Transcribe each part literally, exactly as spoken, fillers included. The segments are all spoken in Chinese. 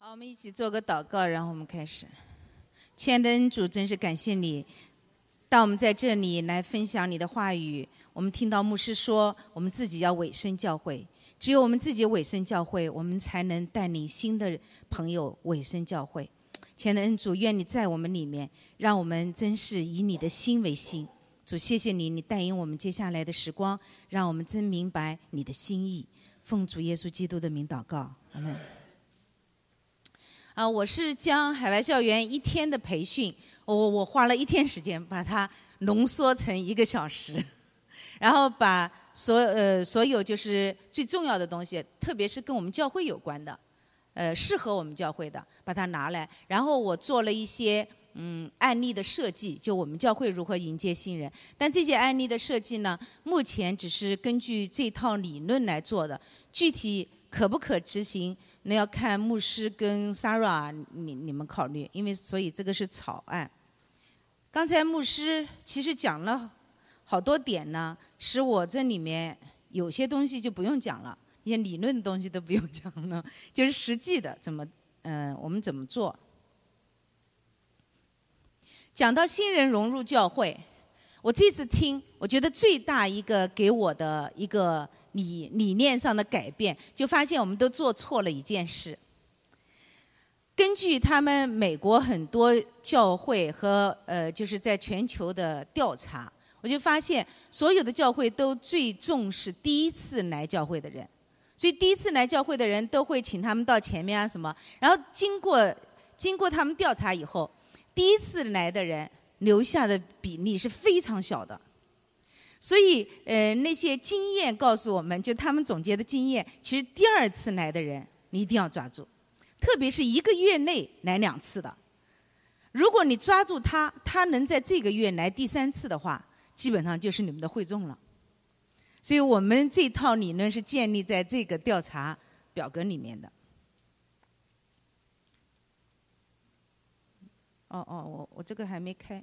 好，我们一起做个祷告，然后我们开始。亲爱的恩主，真是感谢你，当我们在这里来分享你的话语，我们听到牧师说，我们自己要委身教会，只有我们自己委身教会，我们才能带领新的朋友委身教会。亲爱的恩主，愿你在我们里面，让我们真是以你的心为心。主，谢谢你，你带领我们接下来的时光，让我们真明白你的心意。奉主耶稣基督的名祷告，阿们。啊，我是将海外校园一天的培训，我我花了一天时间把它浓缩成一个小时，然后把所呃所有就是最重要的东西，特别是跟我们教会有关的，呃适合我们教会的，把它拿来，然后我做了一些嗯案例的设计，就我们教会如何迎接新人。但这些案例的设计呢，目前只是根据这套理论来做的，具体可不可执行？那要看牧师跟 Sarah 你你们考虑，因为所以这个是草案。刚才牧师其实讲了好多点呢，使我这里面有些东西就不用讲了，一些理论的东西都不用讲了，就是实际的怎么嗯、呃、我们怎么做。讲到新人融入教会，我这次听，我觉得最大一个给我的一个理理念上的改变，就发现我们都做错了一件事。根据他们美国很多教会和呃，就是在全球的调查，我就发现所有的教会都最重视第一次来教会的人，所以第一次来教会的人都会请他们到前面啊什么，然后经过经过他们调查以后，第一次来的人留下的比例是非常小的。所以，呃，那些经验告诉我们，就他们总结的经验，其实第二次来的人，你一定要抓住，特别是一个月内来两次的。如果你抓住他，他能在这个月来第三次的话，基本上就是你们的会众了。所以我们这套理论是建立在这个调查表格里面的。哦哦，我我这个还没开。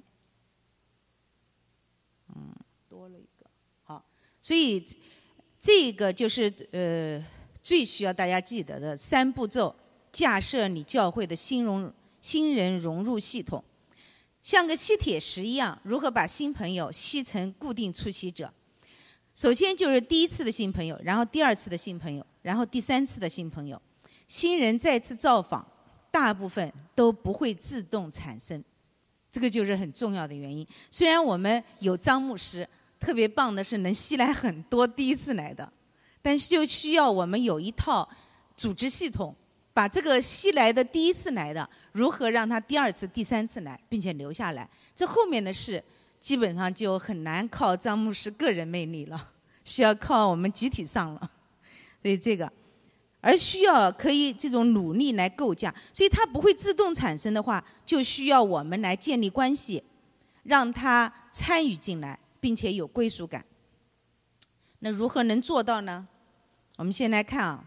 嗯。多了一个，好，所以这个就是呃最需要大家记得的三步骤：架设你教会的新融新人融入系统，像个吸铁石一样，如何把新朋友吸成固定出席者。首先就是第一次的新朋友，然后第二次的新朋友，然后第三次的新朋友。新人再次造访，大部分都不会自动产生，这个就是很重要的原因。虽然我们有张牧师。特别棒的是能吸来很多第一次来的，但是就需要我们有一套组织系统，把这个吸来的第一次来的如何让他第二次、第三次来，并且留下来。这后面的事基本上就很难靠张牧师个人魅力了，需要靠我们集体上了。所以这个，而需要可以这种努力来构架，所以它不会自动产生的话，就需要我们来建立关系，让他参与进来。并且有归属感。那如何能做到呢？我们先来看啊，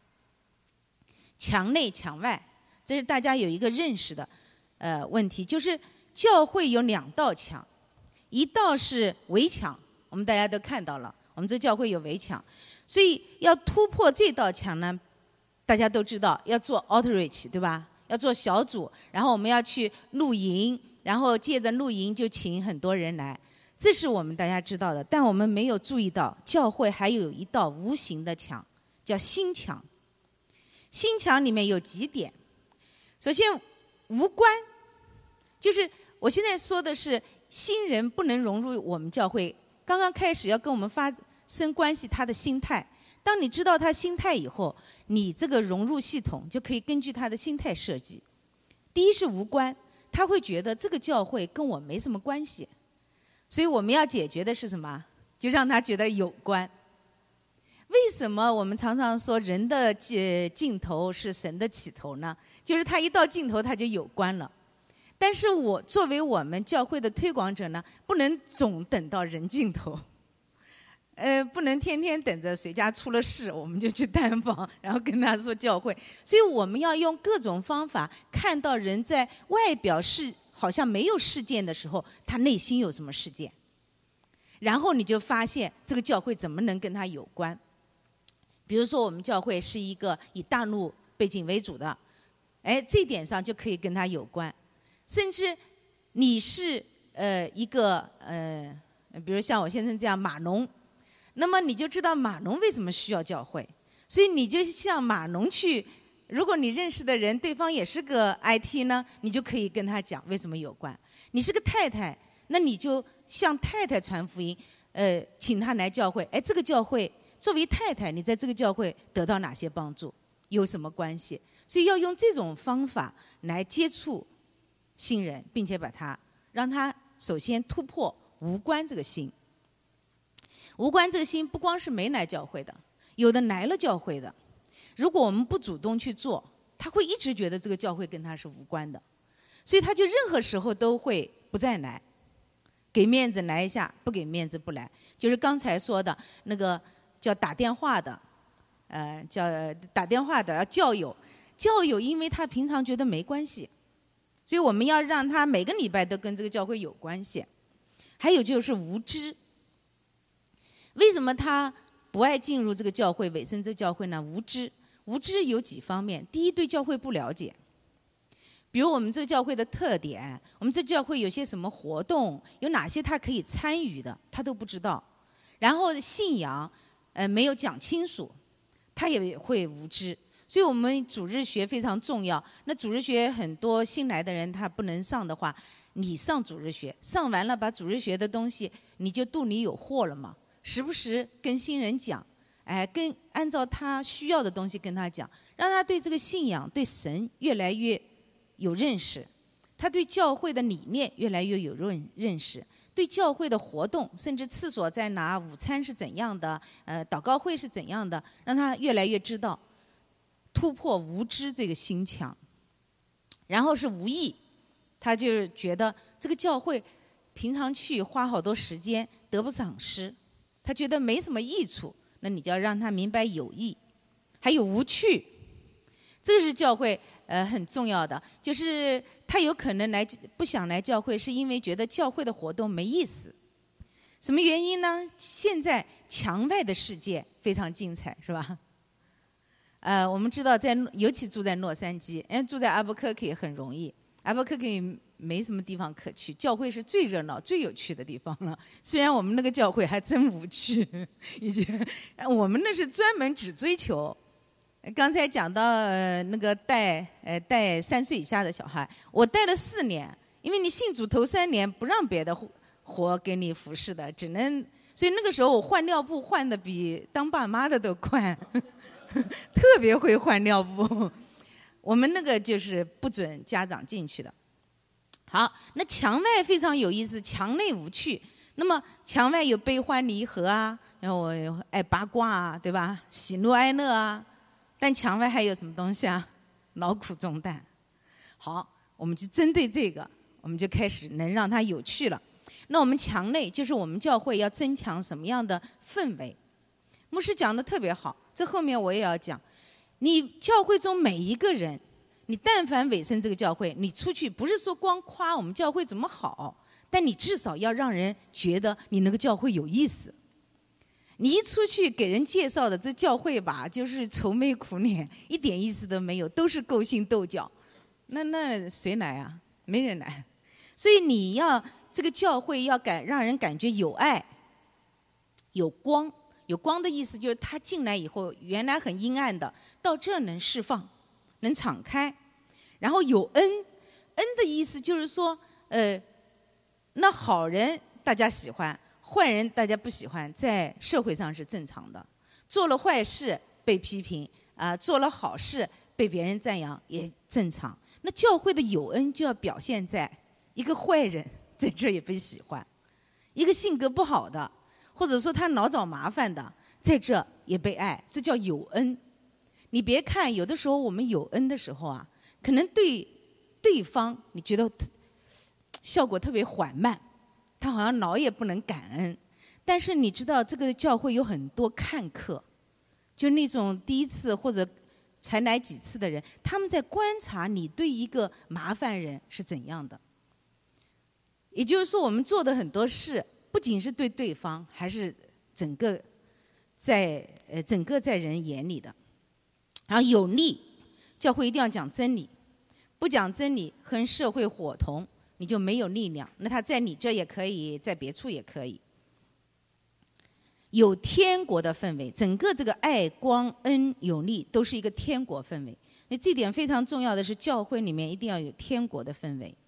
墙内墙外，这是大家有一个认识的呃问题，就是教会有两道墙，一道是围墙，我们大家都看到了，我们这教会有围墙，所以要突破这道墙呢，大家都知道要做 outreach 对吧？要做小组，然后我们要去露营，然后借着露营就请很多人来。这是我们大家知道的，但我们没有注意到，教会还有一道无形的墙，叫心墙。心墙里面有几点，首先无关，就是我现在说的是新人不能融入我们教会，刚刚开始要跟我们发生关系，他的心态。当你知道他心态以后，你这个融入系统就可以根据他的心态设计。第一是无关，他会觉得这个教会跟我没什么关系。所以我们要解决的是什么？就让他觉得有关。为什么我们常常说人的尽头是神的起头呢？就是他一到尽头他就有关了。但是我作为我们教会的推广者呢，不能总等到人尽头，呃，不能天天等着谁家出了事我们就去探访，然后跟他说教会。所以我们要用各种方法看到人在外表是。好像没有事件的时候，他内心有什么事件？然后你就发现这个教会怎么能跟他有关？比如说，我们教会是一个以大陆背景为主的， 哎，这点上就可以跟他有关。甚至你是呃一个呃，比如像我先生这样码农，那么你就知道码农为什么需要教会，所以你就向码农去。如果你认识的人对方也是个 I T 呢，你就可以跟他讲为什么有关。你是个太太，那你就向太太传福音，呃，请他来教会。哎，这个教会作为太太，你在这个教会得到哪些帮助，有什么关系？所以要用这种方法来接触新人，并且把他让他首先突破无关这个心。无关这个心不光是没来教会的，有的来了教会的，如果我们不主动去做，他会一直觉得这个教会跟他是无关的，所以他就任何时候都会不再来，给面子来一下，不给面子不来。就是刚才说的那个叫打电话的，呃，叫打电话的教友，教友因为他平常觉得没关系，所以我们要让他每个礼拜都跟这个教会有关系。还有就是无知，为什么他不爱进入这个教会，委身这个教会呢？无知，无知有几方面。第一，对教会不了解，比如我们这个教会的特点，我们这教会有些什么活动，有哪些他可以参与的，他都不知道。然后信仰，呃，没有讲清楚，他也会无知。所以我们主日学非常重要。那主日学很多新来的人他不能上的话，你上主日学，上完了把主日学的东西，你就肚里有货了嘛。时不时跟新人讲，哎，跟按照他需要的东西跟他讲，让他对这个信仰、对神越来越有认识，他对教会的理念越来越有认认识，对教会的活动，甚至厕所在哪、午餐是怎样的，呃，祷告会是怎样的，让他越来越知道，突破无知这个心墙。然后是无益，他就是觉得这个教会平常去花好多时间得不偿失，他觉得没什么益处，那你就要让他明白有益。还有无趣，这个是教会呃很重要的，就是他有可能来不想来教会，是因为觉得教会的活动没意思。什么原因呢？现在墙外的世界非常精彩，是吧？呃，我们知道在，尤其住在洛杉矶，因为住在阿伯克克也很容易。阿伯克克没什么地方可去，教会是最热闹、最有趣的地方了。虽然我们那个教会还真无趣，已经，我们那是专门只追求。刚才讲到、呃、那个带呃带三岁以下的小孩，我带了四年，因为你信主头三年不让别的活给你服侍的，只能，所以那个时候我换尿布换的比当爸妈的都快。特别会换尿布，我们那个就是不准家长进去的。好，那墙外非常有意思，墙内无趣。那么墙外有悲欢离合啊，然后我爱八卦啊，对吧？喜怒哀乐啊，但墙外还有什么东西啊？劳苦重担。好，我们就针对这个，我们就开始能让它有趣了。那我们墙内就是我们教会要增强什么样的氛围？牧师讲的特别好，这后面我也要讲。你教会中每一个人，你但凡委身这个教会，你出去不是说光夸我们教会怎么好，但你至少要让人觉得你那个教会有意思。你一出去给人介绍的这教会吧，就是愁眉苦脸，一点意思都没有，都是勾心斗角，那那谁来啊？没人来。所以你要这个教会要感让人感觉有爱、有光。有光的意思就是他进来以后，原来很阴暗的，到这儿能释放，能敞开。然后有恩，恩的意思就是说，呃，那好人大家喜欢，坏人大家不喜欢，在社会上是正常的。做了坏事被批评，啊、呃，做了好事被别人赞扬也正常。那教会的有恩就要表现在一个坏人在这儿也被喜欢，一个性格不好的，或者说他老找麻烦的，在这也被爱，这叫有恩。你别看有的时候我们有恩的时候啊，可能对对方你觉得效果特别缓慢，他好像老也不能感恩。但是你知道这个教会有很多看客，就那种第一次或者才来几次的人，他们在观察你对一个麻烦人是怎样的。也就是说我们做的很多事不仅是对对方，还是整个在呃整个在人眼里的。然后有力，教会一定要讲真理， 不讲真理和社会伙同，你就没有力量。那他在你这也可以，在别处也可以。有天国的氛围，整个这个爱、光、恩、有力都是一个天国氛围。那这点非常重要的是，教会里面一定要有天国的氛围。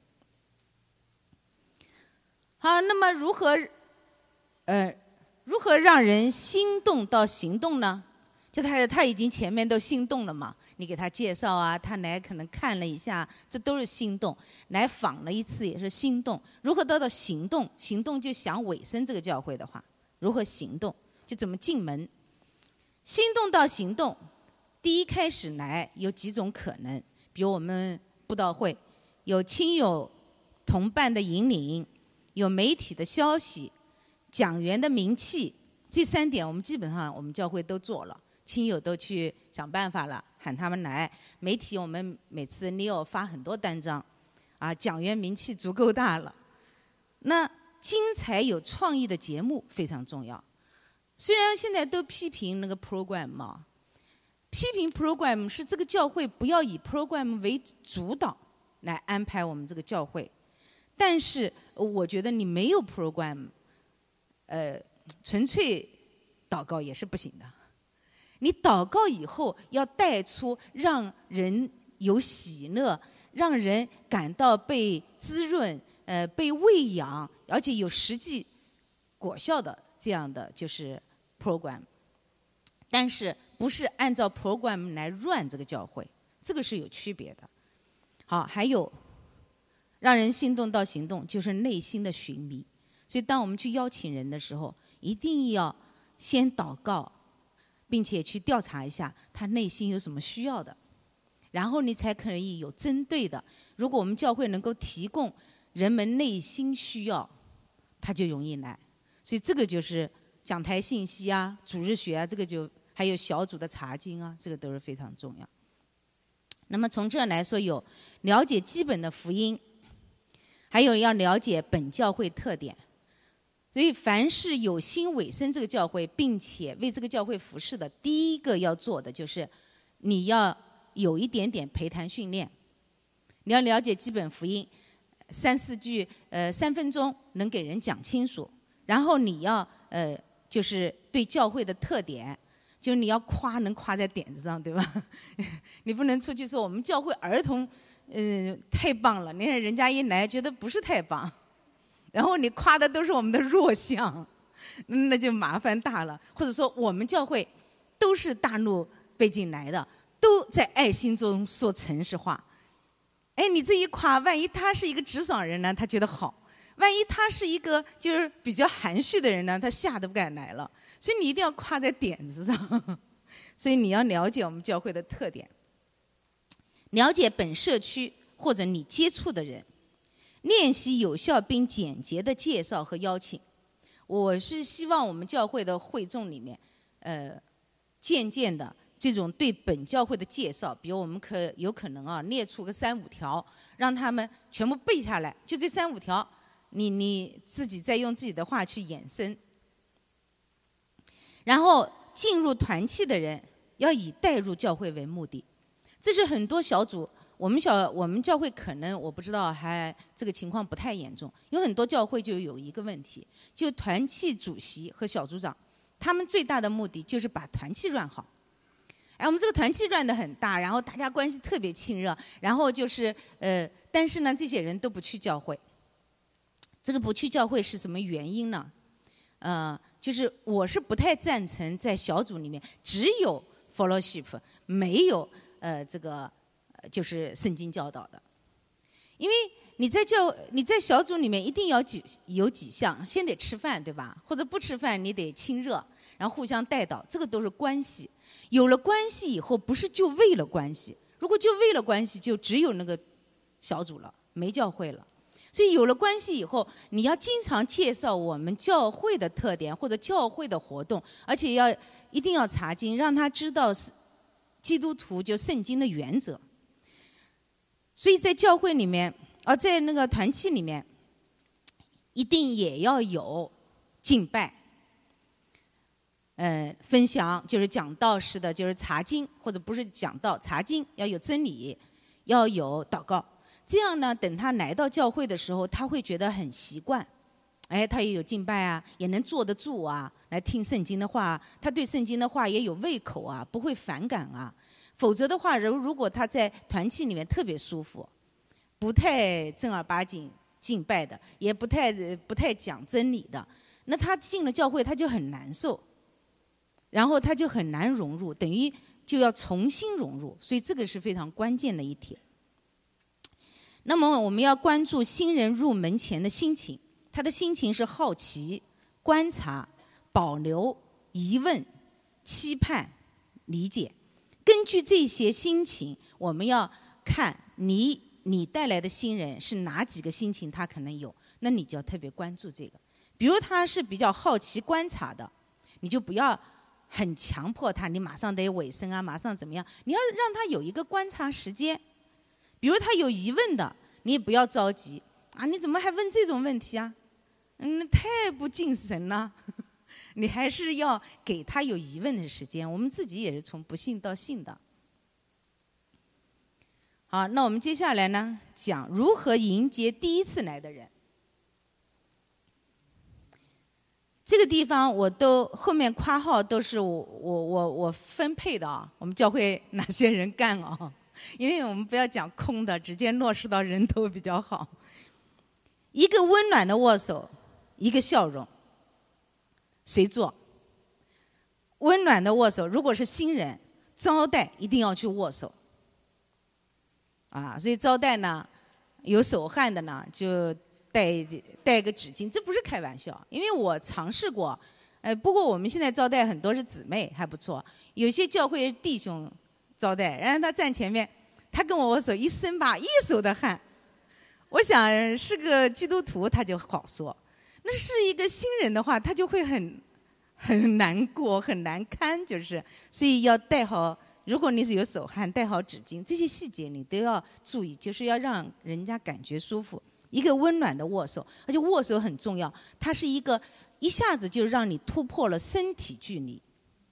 好，那么如何，呃，如何让人心动到行动呢？就他他已经前面都心动了嘛，你给他介绍啊，他来可能看了一下，这都是心动。来访了一次也是心动。如何得到行动？行动就想委身这个教会的话，如何行动？就怎么进门？心动到行动，第一开始来有几种可能，比如我们布道会有亲友同伴的引领，有媒体的消息，讲员的名气，这三点我们基本上我们教会都做了。亲友都去想办法了，喊他们来。媒体我们每次你有发很多单张，啊，讲员名气足够大了。那精彩有创意的节目非常重要。虽然现在都批评那个 program 嘛，批评 program 是这个教会不要以 program 为主导来安排我们这个教会，但是我觉得你没有 program， 呃，纯粹祷告也是不行的。你祷告以后要带出让人有喜乐，让人感到被滋润、呃被喂养，而且有实际果效的这样的就是 program。但是不是按照 program 来 run 这个教会，这个是有区别的。好，还有让人心动到行动，就是内心的寻觅。所以当我们去邀请人的时候，一定要先祷告，并且去调查一下他内心有什么需要的，然后你才可以有针对的。如果我们教会能够提供人们内心需要，他就容易来。所以这个就是讲台信息啊、主日学啊，这个就还有小组的查经啊，这个都是非常重要。那么从这来说，有了解基本的福音，还有要了解本教会特点。所以凡是有心委身这个教会，并且为这个教会服侍的，第一个要做的就是你要有一点点陪谈训练。你要了解基本福音，三四句呃三分钟能给人讲清楚。然后你要呃就是对教会的特点，就你要夸能夸在点子上，对吧？你不能出去说我们教会儿童嗯、呃、太棒了，你看人家一来觉得不是太棒。然后你夸的都是我们的弱项，那就麻烦大了。或者说我们教会都是大陆背景来的，都在爱心中说城市话。哎，你这一夸，万一他是一个直爽人呢，他觉得好；万一他是一个就是比较含蓄的人呢，他吓得不敢来了。所以你一定要夸在点子上。所以你要了解我们教会的特点，了解本社区或者你接触的人。练习有效并简洁的介绍和邀请。我是希望我们教会的会众里面，呃，渐渐的这种对本教会的介绍，比如我们可有可能啊列出个三五条，让他们全部背下来，就这三五条，你你自己再用自己的话去衍生。然后进入团契的人要以带入教会为目的，这是很多小组。我们小我们教会可能我不知道，还这个情况不太严重。有很多教会就有一个问题，就团契主席和小组长，他们最大的目的就是把团契乱好。哎，我们这个团契乱得很大，然后大家关系特别亲热，然后就是呃，但是呢，这些人都不去教会。这个不去教会是什么原因呢？呃，就是我是不太赞成在小组里面只有 fellowship， 没有呃这个。就是圣经教导的，因为你在教你在小组里面一定要几有几项，先得吃饭，对吧？或者不吃饭你得亲热，然后互相带导，这个都是关系。有了关系以后，不是就为了关系，如果就为了关系，就只有那个小组了，没教会了。所以有了关系以后，你要经常介绍我们教会的特点或者教会的活动，而且要一定要查经，让他知道是基督徒就圣经的原则。所以在教会里面，啊，在那个团契里面，一定也要有敬拜，呃，分享就是讲道式的，就是查经，或者不是讲道查经，要有真理， 要有祷告。这样呢，等他来到教会的时候，他会觉得很习惯。哎，他也有敬拜啊，也能坐得住啊，来听圣经的话，他对圣经的话也有胃口啊，不会反感啊。否则的话，如如果他在团契里面特别舒服，不太正儿八经敬拜的，也不太不太讲真理的，那他进了教会他就很难受，然后他就很难融入，等于就要重新融入，所以这个是非常关键的一点。那么我们要关注新人入门前的心情，他的心情是好奇、观察、保留、疑问、期盼、理解。根据这些心情，我们要看你你带来的新人是哪几个心情他可能有，那你就要特别关注这个。比如他是比较好奇观察的，你就不要很强迫他，你马上得尾声啊，马上怎么样？你要让他有一个观察时间。比如他有疑问的，你也不要着急啊，你怎么还问这种问题啊？嗯，太不敬神了。你还是要给他有疑问的时间。我们自己也是从不信到信的。好，那我们接下来呢，讲如何迎接第一次来的人。这个地方我都后面括号都是我我我我分配的啊，我们教会哪些人干啊？因为我们不要讲空的，直接落实到人头比较好。一个温暖的握手，一个笑容。谁做？温暖的握手，如果是新人招待，一定要去握手。啊，所以招待呢，有手汗的呢，就带带个纸巾，这不是开玩笑，因为我尝试过。呃，不过我们现在招待很多是姊妹，还不错。有些教会弟兄招待，然后他站前面，他跟我握手，一身把一手的汗。我想是个基督徒，他就好说。那是一个新人的话，他就会很很难过，很难堪，就是所以要带好。如果你是有手汗，带好纸巾，这些细节你都要注意，就是要让人家感觉舒服。一个温暖的握手，而且握手很重要，它是一个一下子就让你突破了身体距离。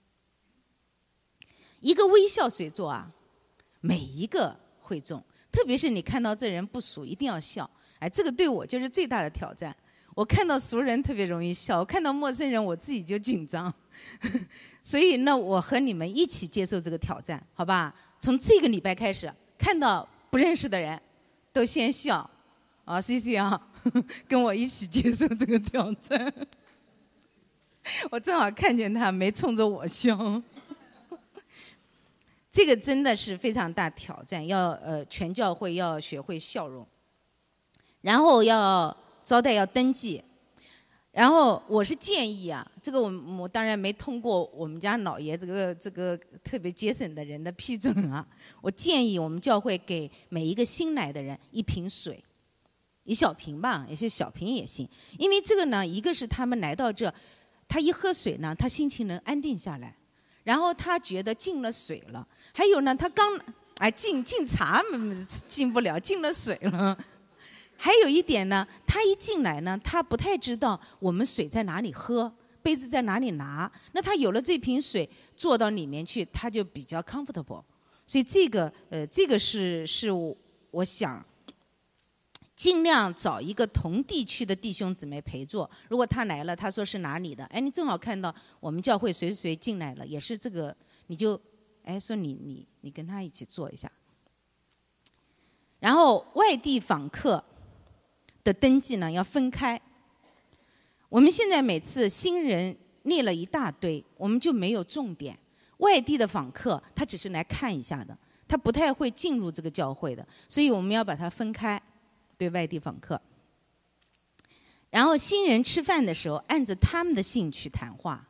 一个微笑谁做啊？每一个会中，特别是你看到这人不熟，一定要笑。哎，这个对我就是最大的挑战。我看到熟人特别容易笑，我看到陌生人我自己就紧张。所以呢，我和你们一起接受这个挑战，好吧？从这个礼拜开始，看到不认识的人，都先笑。啊 ，C C 啊，跟我一起接受这个挑战。我正好看见他没冲着我笑。这个真的是非常大挑战，要呃全教会要学会笑容，然后要招待要登记。然后我是建议啊，这个我我当然没通过我们家老爷这个这个特别节省的人的批准啊。我建议我们教会给每一个新来的人一瓶水，一小瓶吧，也是小瓶也行。因为这个呢，一个是他们来到这，他一喝水呢，他心情能安定下来，然后他觉得进了水了。还有呢，他刚哎进进茶进不了，进了水了。还有一点呢，他一进来呢，他不太知道我们水在哪里喝，杯子在哪里拿。那他有了这瓶水，坐到里面去，他就比较 comfortable。所以这个呃，这个是是我我想尽量找一个同地区的弟兄姊妹陪坐。如果他来了，他说是哪里的，哎，你正好看到我们教会谁谁进来了，也是这个，你就哎说你你你跟他一起坐一下。然后外地访客的登记呢要分开。我们现在每次新人列了一大堆，我们就没有重点。外地的访客他只是来看一下的，他不太会进入这个教会的，所以我们要把它分开，对外地访客。然后新人吃饭的时候按着他们的兴趣谈话。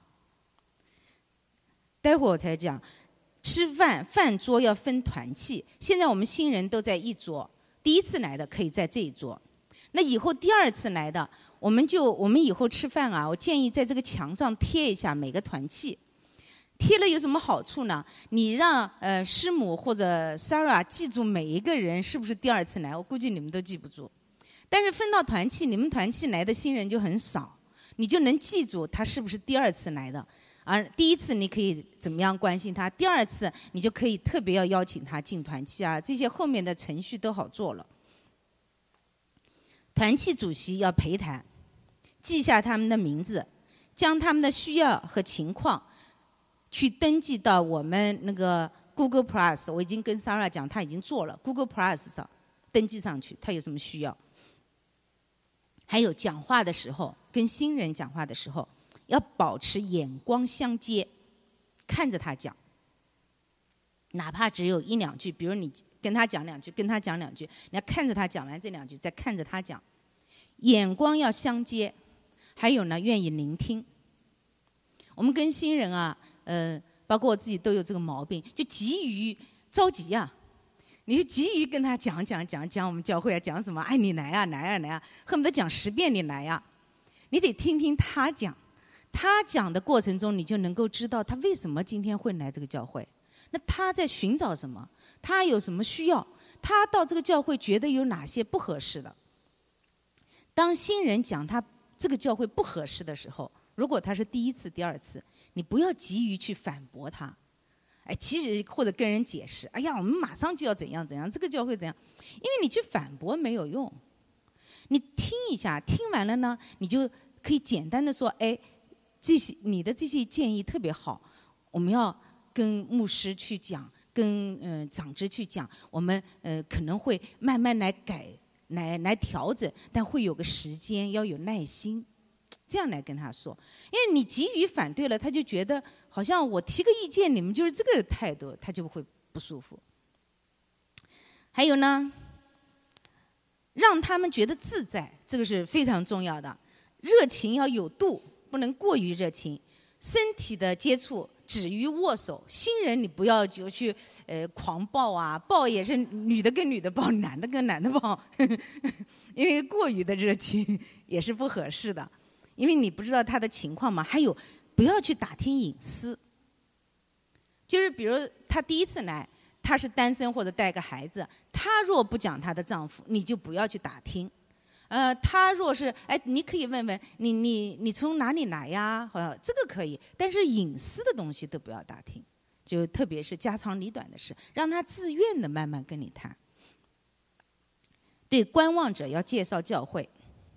待会儿我才讲，吃饭饭桌要分团契。现在我们新人都在一桌，第一次来的可以在这一桌。那以后第二次来的，我们就我们以后吃饭啊，我建议在这个墙上贴一下每个团契。贴了有什么好处呢？你让呃师母或者 Sarah 记住每一个人是不是第二次来，我估计你们都记不住。但是分到团契，你们团契来的新人就很少，你就能记住他是不是第二次来的。 而第一次你可以怎么样关心他，第二次你就可以特别要邀请他进团契啊，这些后面的程序都好做了。团契主席要陪谈，记下他们的名字，将他们的需要和情况去登记到我们那个 Google Plus， 我已经跟 Sarah 讲，他已经做了 Google Plus 上登记上去，他有什么需要。还有讲话的时候，跟新人讲话的时候，要保持眼光相接，看着他讲，哪怕只有一两句，比如你跟他讲两句，跟他讲两句，你要看着他讲完这两句，再看着他讲，眼光要相接。还有呢，愿意聆听。我们跟新人啊，呃，包括我自己都有这个毛病，就急于着急呀、啊。你就急于跟他讲讲讲讲我们教会啊，讲什么？哎，你来啊，来啊，来啊，恨不得讲十遍你来呀、啊。你得听听他讲，他讲的过程中，你就能够知道他为什么今天会来这个教会。那他在寻找什么？他有什么需要？他到这个教会觉得有哪些不合适的？当新人讲他这个教会不合适的时候，如果他是第一次、第二次，你不要急于去反驳他。哎，其实或者跟人解释，哎呀，我们马上就要怎样怎样，这个教会怎样，因为你去反驳没有用。你听一下，听完了呢，你就可以简单的说，哎，这些你的这些建议特别好，我们要跟牧师去讲，跟嗯、呃、长执去讲，我们呃可能会慢慢来改，来来调整，但会有个时间，要有耐心。这样来跟他说，因为你急于反对了，他就觉得好像我提个意见，你们就是这个态度，他就会不舒服。还有呢，让他们觉得自在，这个是非常重要的。热情要有度，不能过于热情。身体的接触止于握手，新人你不要就去呃狂抱啊，抱也是女的跟女的抱，男的跟男的抱，因为过于的热情也是不合适的。因为你不知道他的情况嘛。还有，不要去打听隐私。就是比如她第一次来，她是单身或者带个孩子，她若不讲她的丈夫，你就不要去打听。呃，她若是哎，你可以问问你你你从哪里来呀？好像这个可以，但是隐私的东西都不要打听，就特别是家长里短的事，让她自愿的慢慢跟你谈。对观望者要介绍教会。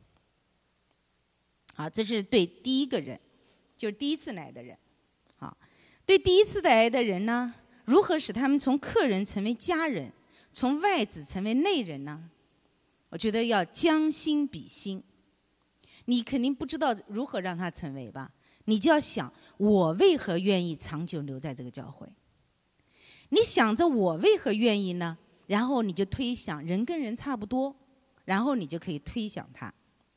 好，这是对第一个人，就是第一次来的人。好，对第一次来的人呢，如何使他们从客人成为家人，从外子成为内人呢？我觉得要将心比心。你肯定不知道如何让他成为吧？你就要想，我为何愿意长久留在这个教会？你想着我为何愿意呢？然后你就推想，人跟人差不多，然后你就可以推想他。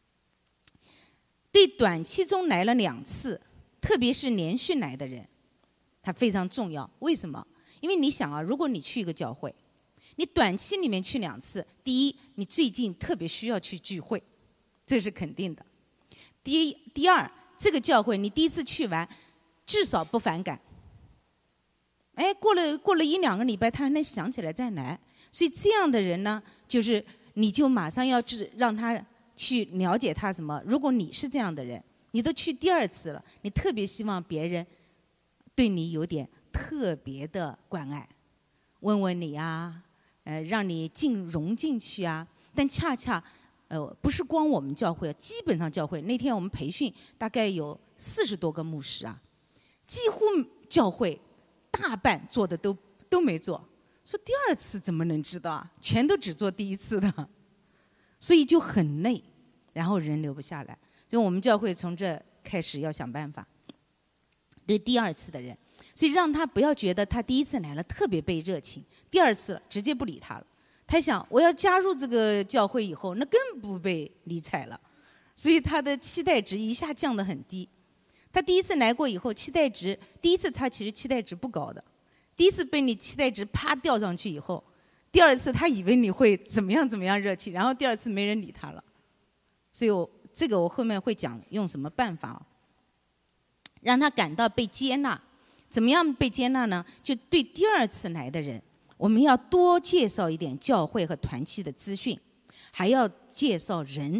对短期中来了两次，特别是连续来的人，他非常重要。为什么？因为你想啊，如果你去一个教会，你短期里面去两次，第一，你最近特别需要去聚会，这是肯定的。第一，第二，这个教会你第一次去完，至少不反感。哎，过了过了一两个礼拜，他还能想起来再来。所以这样的人呢，就是你就马上要让他去了解他什么。如果你是这样的人，你都去第二次了，你特别希望别人对你有点特别的关爱，问问你啊，呃，让你进融进去啊。但恰恰，呃，不是光我们教会，基本上教会那天我们培训大概有四十多个牧师啊，几乎教会大半做的都都没做。说第二次怎么能知道啊？全都只做第一次的，所以就很累，然后人留不下来。所以我们教会从这开始要想办法，对第二次的人，所以让他不要觉得他第一次来了特别被热情，第二次了直接不理他了。他想我要加入这个教会以后，那更不被理睬了，所以他的期待值一下降得很低。他第一次来过以后，期待值第一次他其实期待值不高的。第一次被你期待值啪掉上去以后，第二次他以为你会怎么样怎么样热情，然后第二次没人理他了。所以我这个我后面会讲用什么办法，让他感到被接纳。怎么样被接纳呢？就对第二次来的人，我们要多介绍一点教会和团契的资讯，还要介绍人，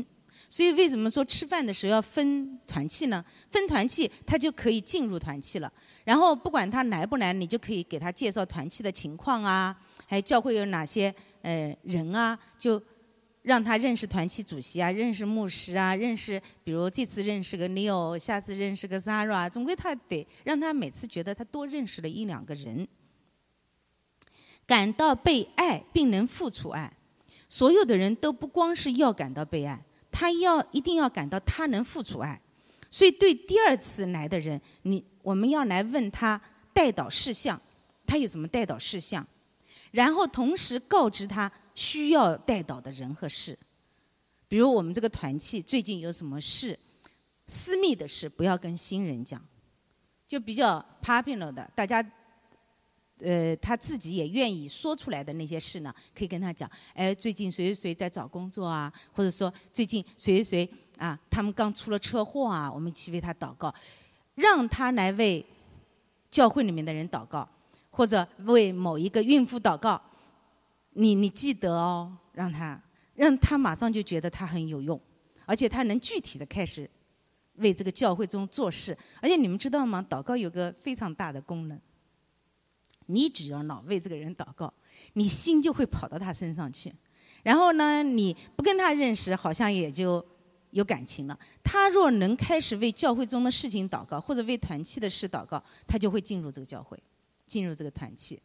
所以为什么说吃饭的时候要分团契呢？分团契他就可以进入团契了。然后不管他来不来，你就可以给他介绍团契的情况啊，还有教会有哪些呃人啊，就让他认识团契主席啊，认识牧师啊，认识比如这次认识个 Neil， 下次认识个 Zara， 总归他得让他每次觉得他多认识了一两个人，感到被爱并能付出爱。所有的人都不光是要感到被爱，他要一定要感到他能付出爱。所以对第二次来的人，你我们要来问他代祷事项，他有什么代祷事项，然后同时告知他需要代祷的人和事。比如我们这个团契最近有什么事，私密的事不要跟新人讲，就比较 popular 的，大家呃他自己也愿意说出来的那些事呢，可以跟他讲，哎，最近谁谁谁在找工作啊，或者说最近谁谁谁啊，他们刚出了车祸啊，我们一起为他祷告，让他来为教会里面的人祷告，或者为某一个孕妇祷告。你你记得哦，让他让他马上就觉得他很有用，而且他能具体的开始为这个教会中做事。而且你们知道吗？祷告有个非常大的功能，你只要老为这个人祷告，你心就会跑到他身上去。然后呢，你不跟他认识，好像也就有感情了。他若能开始为教会中的事情祷告，或者为团契的事祷告，他就会进入这个教会，进入这个团契。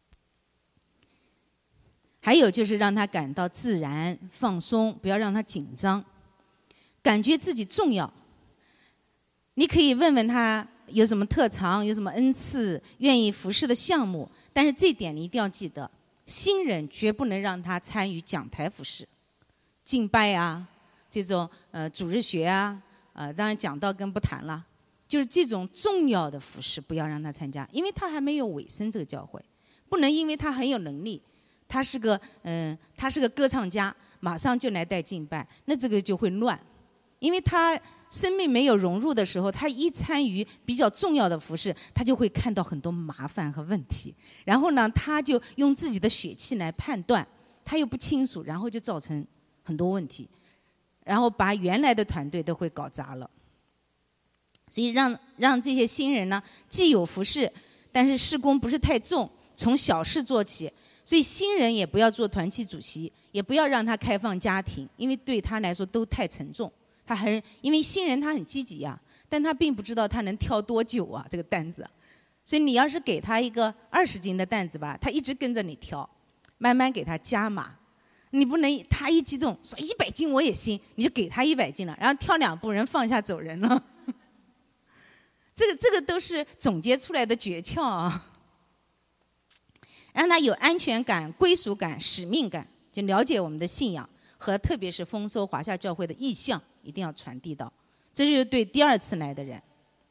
还有就是让他感到自然放松，不要让他紧张，感觉自己重要。你可以问问他有什么特长，有什么恩赐，愿意服侍的项目。但是这点你一定要记得，新人绝不能让他参与讲台服侍、敬拜啊，这种呃主日学啊，呃当然讲道更不谈了，就是这种重要的服侍不要让他参加，因为他还没有委身这个教会，不能因为他很有能力。他是个嗯、呃，他是个歌唱家，马上就来带敬拜，那这个就会乱，因为他生命没有融入的时候，他一参与比较重要的服事，他就会看到很多麻烦和问题，然后呢，他就用自己的血气来判断，他又不清楚，然后就造成很多问题，然后把原来的团队都会搞砸了。所以让让这些新人呢，既有服事，但是事工不是太重，从小事做起。所以新人也不要做团契主席，也不要让他开放家庭，因为对他来说都太沉重。他很因为新人他很积极呀，但他并不知道他能挑多久啊这个担子。所以你要是给他一个二十斤的担子吧，他一直跟着你挑，慢慢给他加码。你不能他一激动说一百斤我也行，你就给他一百斤了，然后跳两步人放下走人了。这个这个都是总结出来的诀窍啊。让他有安全感、归属感、使命感，就了解我们的信仰和特别是丰收华夏教会的意向，一定要传递到。这就是对第二次来的人。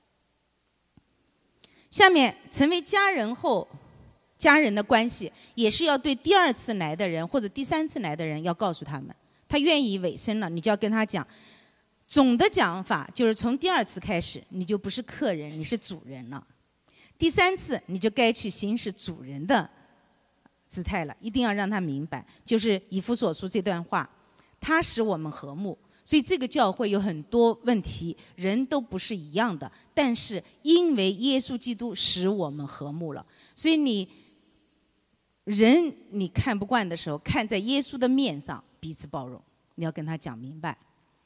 下面成为家人后，家人的关系也是要对第二次来的人或者第三次来的人要告诉他们，他愿意委身了，你就要跟他讲。总的讲法就是从第二次开始，你就不是客人，你是主人了。第三次你就该去行使主人的姿态了，一定要让他明白，就是以弗所书这段话，他使我们和睦。所以这个教会有很多问题，人都不是一样的，但是因为耶稣基督使我们和睦了。所以你人你看不惯的时候，看在耶稣的面上彼此包容，你要跟他讲明白。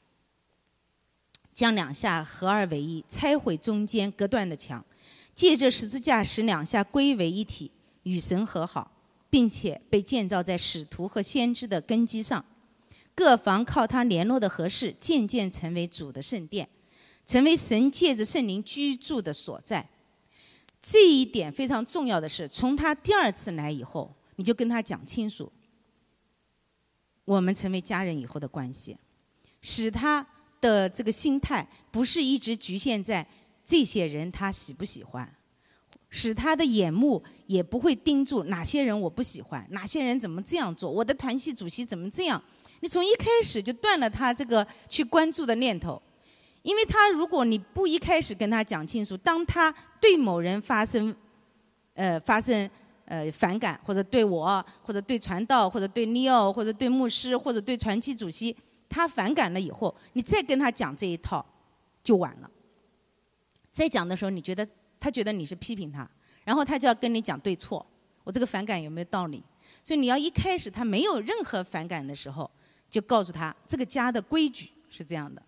将两下合二为一，拆毁中间隔断的墙，借着十字架使两下归为一体，与神和好，并且被建造在使徒和先知的根基上，各房靠他联络的合适，渐渐成为主的圣殿，成为神借着圣灵居住的所在。这一点非常重要的是，从他第二次来以后，你就跟他讲清楚我们成为家人以后的关系，使他的这个心态不是一直局限在这些人他喜不喜欢，使他的眼目也不会盯住哪些人我不喜欢，哪些人怎么这样做，我的团系主席怎么这样。你从一开始就断了他这个去关注的念头，因为他如果你不一开始跟他讲清楚，当他对某人发生呃发生呃反感，或者对我，或者对传道，或者对 Neil， 或者对牧师，或者对团契主席， 他反感了以后，你再跟他讲这一套，就晚了。再讲的时候，你觉得他觉得你是批评他，然后他就要跟你讲对错，我这个反感有没有道理？所以你要一开始他没有任何反感的时候，就告诉他这个家的规矩是这样的。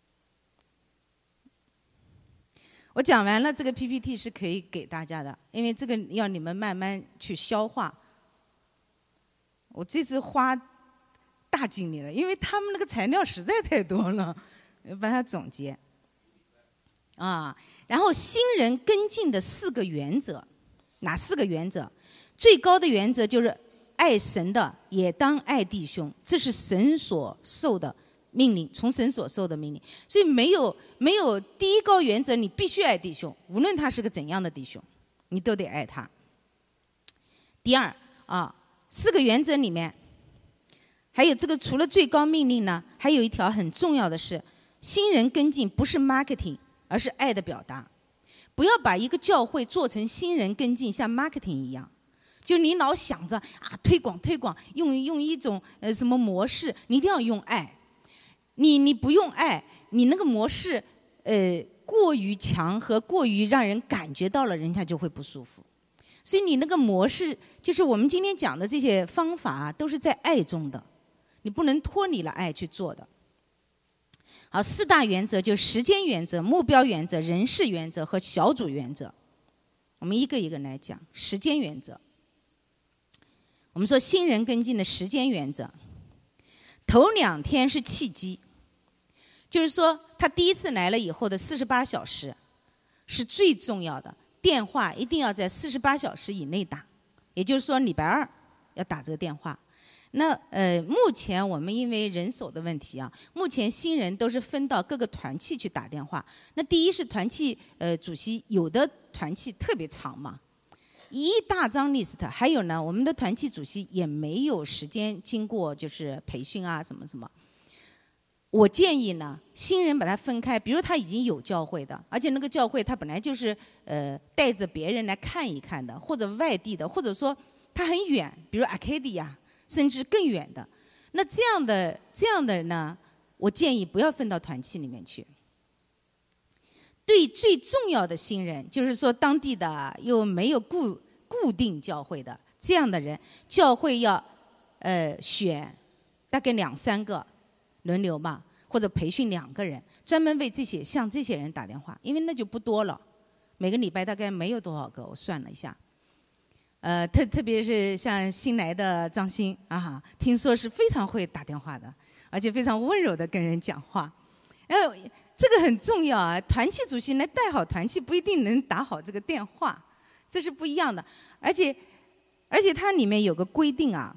我讲完了，这个 P P T 是可以给大家的，因为这个要你们慢慢去消化。我这次花大精力了，因为他们那个材料实在太多了，把它总结。啊，然后新人跟进的四个原则，哪四个原则？最高的原则就是爱神的也当爱弟兄，这是神所受的命令，从神所受的命令。所以没有没有第一高原则，你必须爱弟兄，无论他是个怎样的弟兄，你都得爱他。第二啊，四个原则里面，还有这个除了最高命令呢，还有一条很重要的是，新人跟进不是 marketing， 而是爱的表达。不要把一个教会做成新人跟进，像 marketing 一样。就你老想着啊推广推广，用用一种呃什么模式，你一定要用爱。你你不用爱，你那个模式呃过于强和过于让人感觉到了，人家就会不舒服。所以你那个模式，就是我们今天讲的这些方法啊，都是在爱中的，你不能脱离了爱去做的。好，四大原则就是时间原则、目标原则、人事原则和小组原则。我们一个一个来讲。时间原则，我们说新人跟进的时间原则，头两天是契机，就是说他第一次来了以后的四十八小时是最重要的，电话一定要在四十八小时以内打，也就是说礼拜二要打这个电话。那呃，目前我们因为人手的问题啊，目前新人都是分到各个团契去打电话。那第一是团契呃主席有的团契特别长嘛，一大张 list， 还有呢，我们的团契主席也没有时间经过就是培训啊什么什么。我建议呢，新人把它分开，比如他已经有教会的，而且那个教会他本来就是呃带着别人来看一看的，或者外地的，或者说他很远，比如 Arcadia。甚至更远的，那这样的这样的呢，我建议不要分到团契里面去。对最重要的新人，就是说当地的又没有固固定教会的这样的人，教会要呃选大概两三个轮流嘛，或者培训两个人，专门为这些向这些人打电话，因为那就不多了，每个礼拜大概没有多少个，我算了一下。呃，特特别是像新来的张欣啊，听说是非常会打电话的，而且非常温柔的跟人讲话。呃，这个很重要啊，团契主席能带好团契，不一定能打好这个电话，这是不一样的。而且，而且它里面有个规定啊，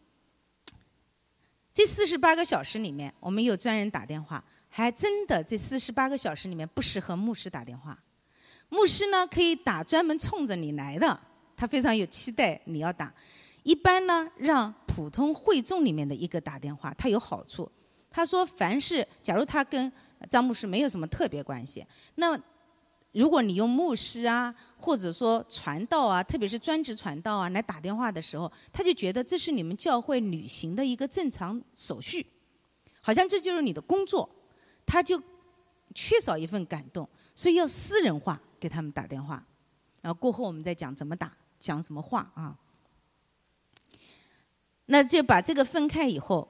这四十八个小时里面，我们有专人打电话，还真的这四十八个小时里面不适合牧师打电话。牧师呢，可以打专门冲着你来的。他非常有期待你要打，一般呢让普通会众里面的一个打电话，他有好处。他说凡是假如他跟张牧师没有什么特别关系，那如果你用牧师啊，或者说传道啊，特别是专职传道啊来打电话的时候，他就觉得这是你们教会履行的一个正常手续，好像这就是你的工作，他就缺少一份感动，所以要私人化给他们打电话，然后过后我们再讲怎么打。讲什么话啊？那就把这个分开以后，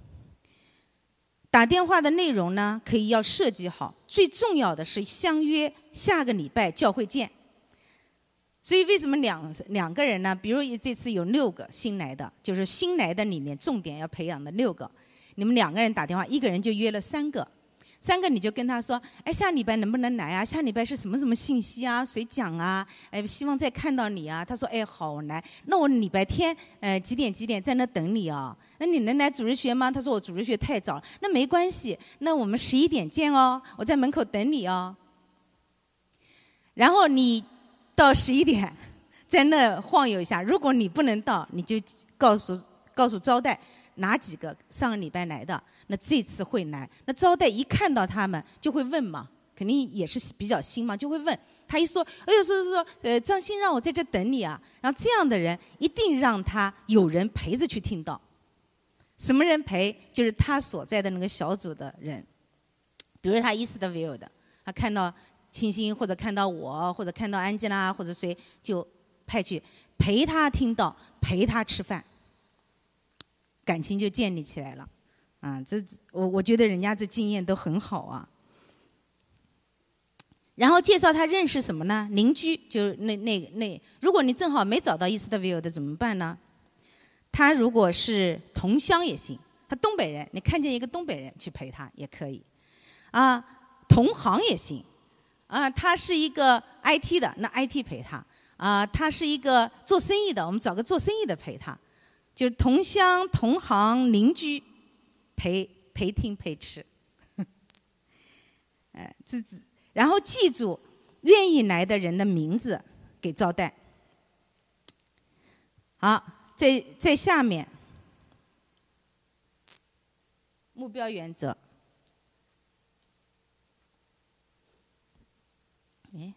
打电话的内容呢，可以要设计好。最重要的是相约下个礼拜教会见。所以为什么两两个人呢？比如这次有六个新来的，就是新来的里面重点要培养的六个，你们两个人打电话，一个人就约了三个。三个你就跟他说，哎，下礼拜能不能来啊？下礼拜是什么什么信息啊？谁讲啊？哎，希望再看到你啊。他说，哎，好，我来。那我礼拜天，呃，几点几点在那等你啊？那你能来主日学吗？他说我主日学太早了。那没关系，那我们十一点见哦，我在门口等你哦。然后你到十一点，在那晃悠一下。如果你不能到，你就告诉告诉招待哪几个上个礼拜来的。那这次会来，那招待一看到他们就会问嘛，肯定也是比较新嘛，就会问。他一说，哎呦，说说说，呃，张欣让我在这等你啊。然后这样的人一定让他有人陪着去听到， 什么人陪？就是他所在的那个小组的人。比如他 Eastview 的，他看到清新或者看到我或者看到安吉拉或者谁，就派去陪他听到，陪他吃饭，感情就建立起来了。啊，这我我觉得人家这经验都很好啊。然后介绍他认识什么呢？邻居，就那那那，如果你正好没找到 Eastview 的怎么办呢？他如果是同乡也行，他东北人，你看见一个东北人去陪他也可以。啊，同行也行，啊，他是一个 I T 的，那 I T 陪他；啊，他是一个做生意的，我们找个做生意的陪他，就是同乡、同行、邻居，陪陪听陪吃。哎，这然后记住愿意来的人的名字给招待。好，在在下面目标原则。哎，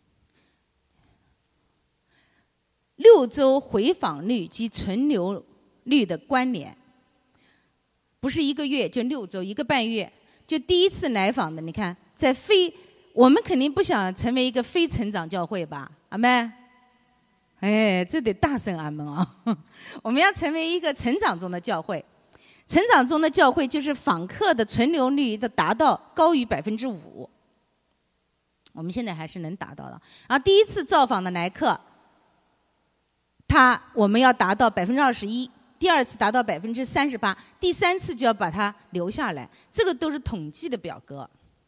六周回访率及存留率的关联，不是一个月就六周，一个半月，就第一次来访的，你看，在非我们肯定不想成为一个非成长教会吧，阿门。哎，这得大声阿门啊！我们要成为一个成长中的教会，成长中的教会就是访客的存留率的达到高于百分之五。我们现在还是能达到的。然后第一次造访的来客，他我们要达到百分之二十一，第二次达到百分之三十八，第三次就要把他留下来。这个都是统计的表格。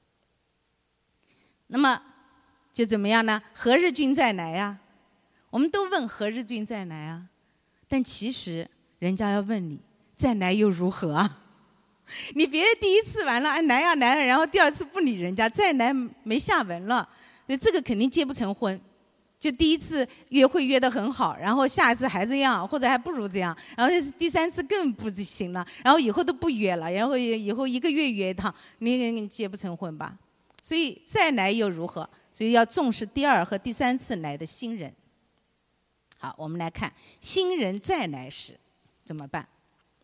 那么就怎么样呢？何日君再来呀？我们都问何日君再来啊，但其实人家要问你再来又如何啊？你别第一次完了，哎来呀来了，然后第二次不理人家，再来没下文了，那这个肯定结不成婚。就第一次约会约得很好，然后下一次还这样，或者还不如这样，然后第三次更不行了，然后以后都不约了，然后以后一个月约一趟，你你结不成婚吧？所以再来又如何？所以要重视第二和第三次来的新人。好，我们来看新人再来时怎么办？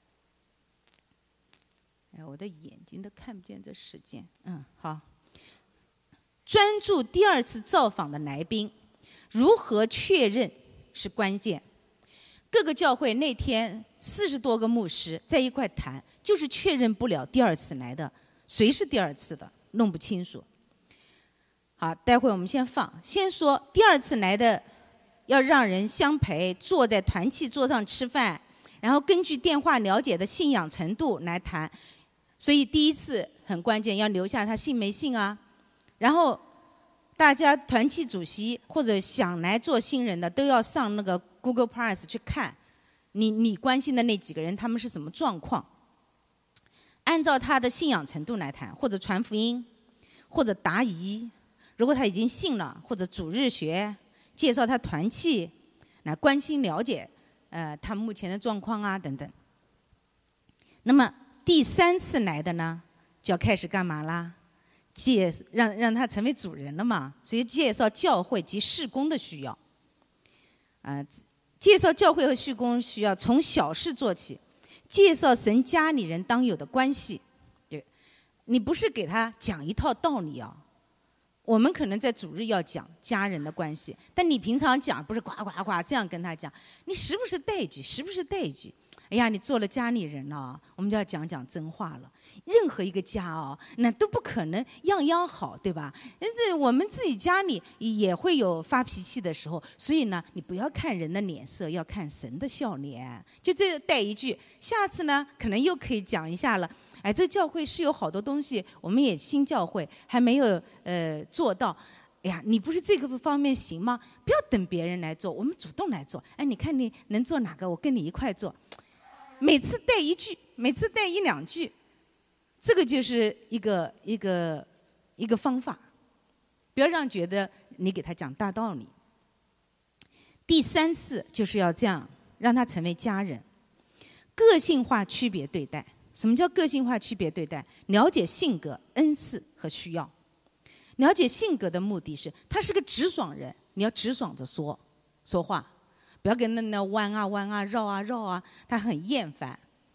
哎，我的眼睛都看不见这时间。嗯，好。专注第二次造访的来宾，如何确认是关键。各个教会那天四十多个牧师在一块谈，就是确认不了第二次来的谁是第二次的，弄不清楚。好，待会我们先放，先说第二次来的，要让人相陪，坐在团契桌上吃饭，然后根据电话了解的信仰程度来谈。所以第一次很关键，要留下他信没信啊。然后大家团契主席或者想来做新人的都要上那个 Google Plus 去看，你你关心的那几个人他们是什么状况，按照他的信仰程度来谈，或者传福音，或者答疑。如果他已经信了，或者主日学，介绍他团契，来关心了解，呃，他目前的状况啊等等。那么第三次来的呢，就要开始干嘛啦？介让让他成为主人了嘛，所以介绍教会及事工的需要。啊、呃，介绍教会和事工需要从小事做起，介绍神家里人当有的关系。对，你不是给他讲一套道理啊。我们可能在主日要讲家人的关系，但你平常讲不是呱呱呱这样跟他讲，你时不时带一句，时不时带一句。哎呀，你做了家里人了，我们就要讲讲真话了。任何一个家哦，那都不可能样样好，对吧？这我们自己家里也会有发脾气的时候，所以呢，你不要看人的脸色，要看神的笑脸。就这带一句，下次呢，可能又可以讲一下了。哎，这教会是有好多东西，我们也新教会还没有呃做到。哎呀，你不是这个方面行吗？不要等别人来做，我们主动来做。哎，你看你能做哪个，我跟你一块做。每次带一句，每次带一两句，这个就是一个一个一个方法。不要让觉得你给他讲大道理。第三次就是要这样，让他成为家人，个性化区别对待。什么叫个性化区别对待？了解性格、恩赐和需要。了解性格的目的是，他是个直爽人，你要直爽着说说话，不要跟那那弯啊弯啊绕啊绕啊，他很厌烦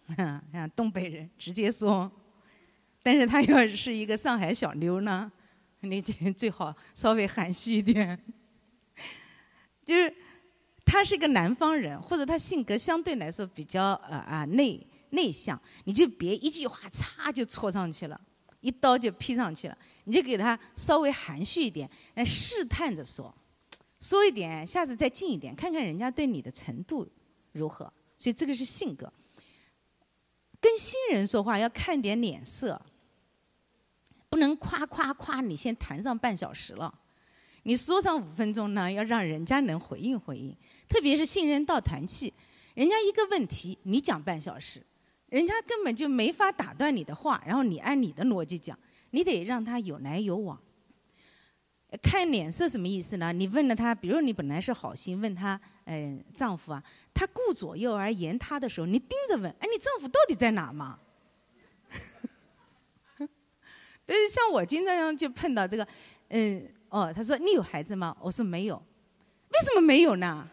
像东北人直接说。但是他要是一个上海小妞呢，你最好稍微含蓄一点。就是他是个南方人，或者他性格相对来说比较呃啊内内向，你就别一句话嚓就戳上去了，一刀就劈上去了，你就给他稍微含蓄一点，来试探着说，说一点，下次再近一点，看看人家对你的程度如何。所以这个是性格。跟新人说话要看点脸色。不能夸夸夸，你先谈上半小时了，你说上五分钟呢，要让人家能回应回应。特别是新人到团契，人家一个问题你讲半小时，人家根本就没法打断你的话，然后你按你的逻辑讲，你得让他有来有往。看脸色什么意思呢？你问了他，比如你本来是好心问他，嗯、呃，丈夫啊，他顾左右而言他的时候，你盯着问，哎，你丈夫到底在哪嘛？所以像我经常就碰到这个，嗯，哦，他说你有孩子吗？我说没有，为什么没有呢？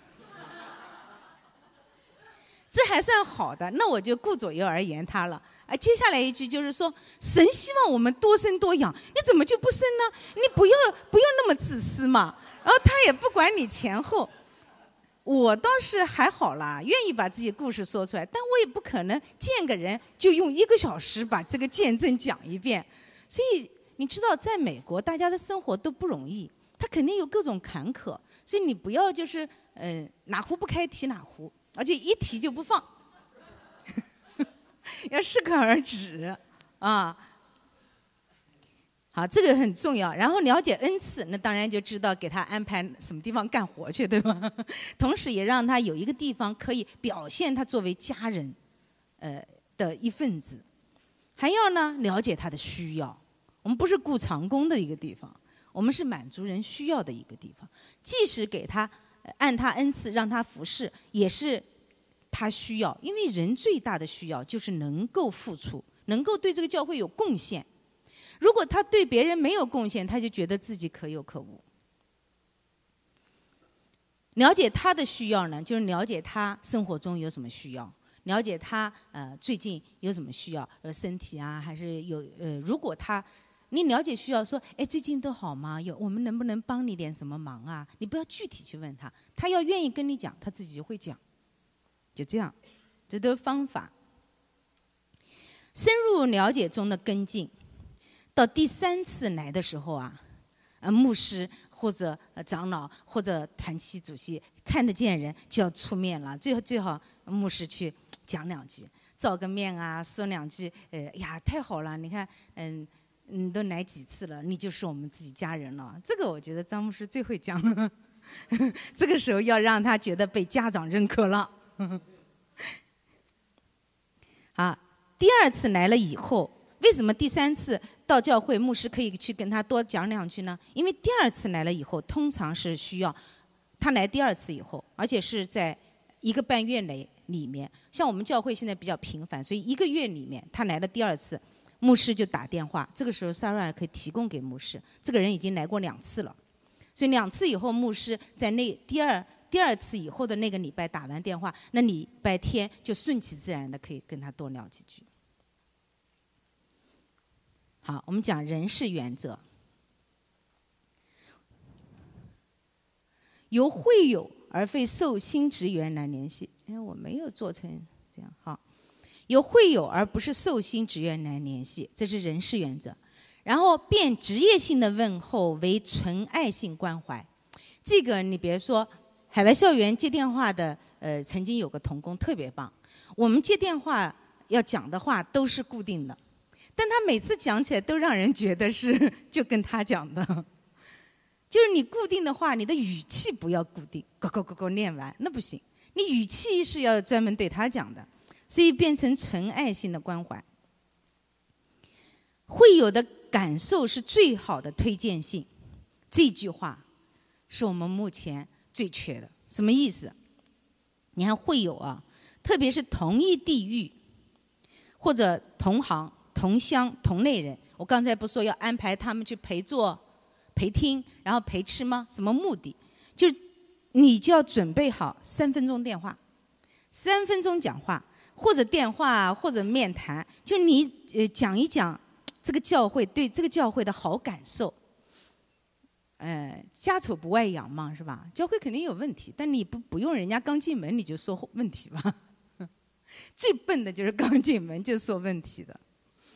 这还算好的，那我就顾左右而言他了。啊，接下来一句就是说，神希望我们多生多养，你怎么就不生呢？你不要不要那么自私嘛。然后他也不管你前后，我倒是还好啦，愿意把自己故事说出来，但我也不可能见个人就用一个小时把这个见证讲一遍。所以你知道，在美国大家的生活都不容易，他肯定有各种坎坷，所以你不要就是呃哪壶不开提哪壶，而且一提就不放，要适可而止啊。好，这个很重要。然后了解恩赐，那当然就知道给他安排什么地方干活去，对吧？同时也让他有一个地方可以表现他作为家人，呃的一份子。还要呢了解他的需要。我们不是雇长工的一个地方，我们是满足人需要的一个地方。即使给他按他恩赐让他服侍，也是他需要，因为人最大的需要就是能够付出，能够对这个教会有贡献。如果他对别人没有贡献，他就觉得自己可有可无。了解他的需要呢，就是了解他生活中有什么需要。了解他呃最近有什么需要，呃身体啊，还是有呃，如果他你了解需要，说哎最近都好吗？有我们能不能帮你点什么忙啊？你不要具体去问他，他要愿意跟你讲，他自己就会讲，就这样，这都是方法。深入了解中的跟进，到第三次来的时候啊，呃牧师或者呃长老或者团契主席看得见人就要出面了，最后最好牧师去讲两句，照个面啊，说两句，呃呀太好了，你看嗯你都来几次了，你就是我们自己家人了。这个我觉得张牧师最会讲了，这个时候要让他觉得被家长认可了。好，第二次来了以后，为什么第三次到教会牧师可以去跟他多讲两句呢？因为第二次来了以后，通常是需要他来第二次以后，而且是在一个半月内里面，像我们教会现在比较频繁，所以一个月里面他来了第二次，牧师就打电话，这个时候 Sarah 可以提供给牧师，这个人已经来过两次了，所以两次以后，牧师在那第二第二次以后的那个礼拜打完电话，那礼拜天就顺其自然的可以跟他多聊几句。好，我们讲人事原则，由会友而非受薪职员来联系。哎，我没有做成这样。好，由会友而不是受薪职员来联系，这是人事原则。然后变职业性的问候为纯爱性关怀。这个你别说，海外校园接电话的，呃，曾经有个同工特别棒。我们接电话要讲的话都是固定的，但他每次讲起来都让人觉得是就跟他讲的。就是你固定的话，你的语气不要固定，咕咕咕咕念完那不行，你语气是要专门对他讲的，所以变成纯爱性的关怀。会有的感受是最好的推荐信，这句话是我们目前最缺的。什么意思？你看会友啊，特别是同一地域或者同行同乡同类人，我刚才不说要安排他们去陪坐陪听然后陪吃吗？什么目的？就是你就要准备好三分钟电话，三分钟讲话， 或者电话，或者面谈，就你呃讲一讲这个教会对这个教会的好感受。呃，家丑不外扬嘛，是吧？教会肯定有问题，但你不不用人家刚进门你就说问题吧。最笨的就是刚进门就说问题的。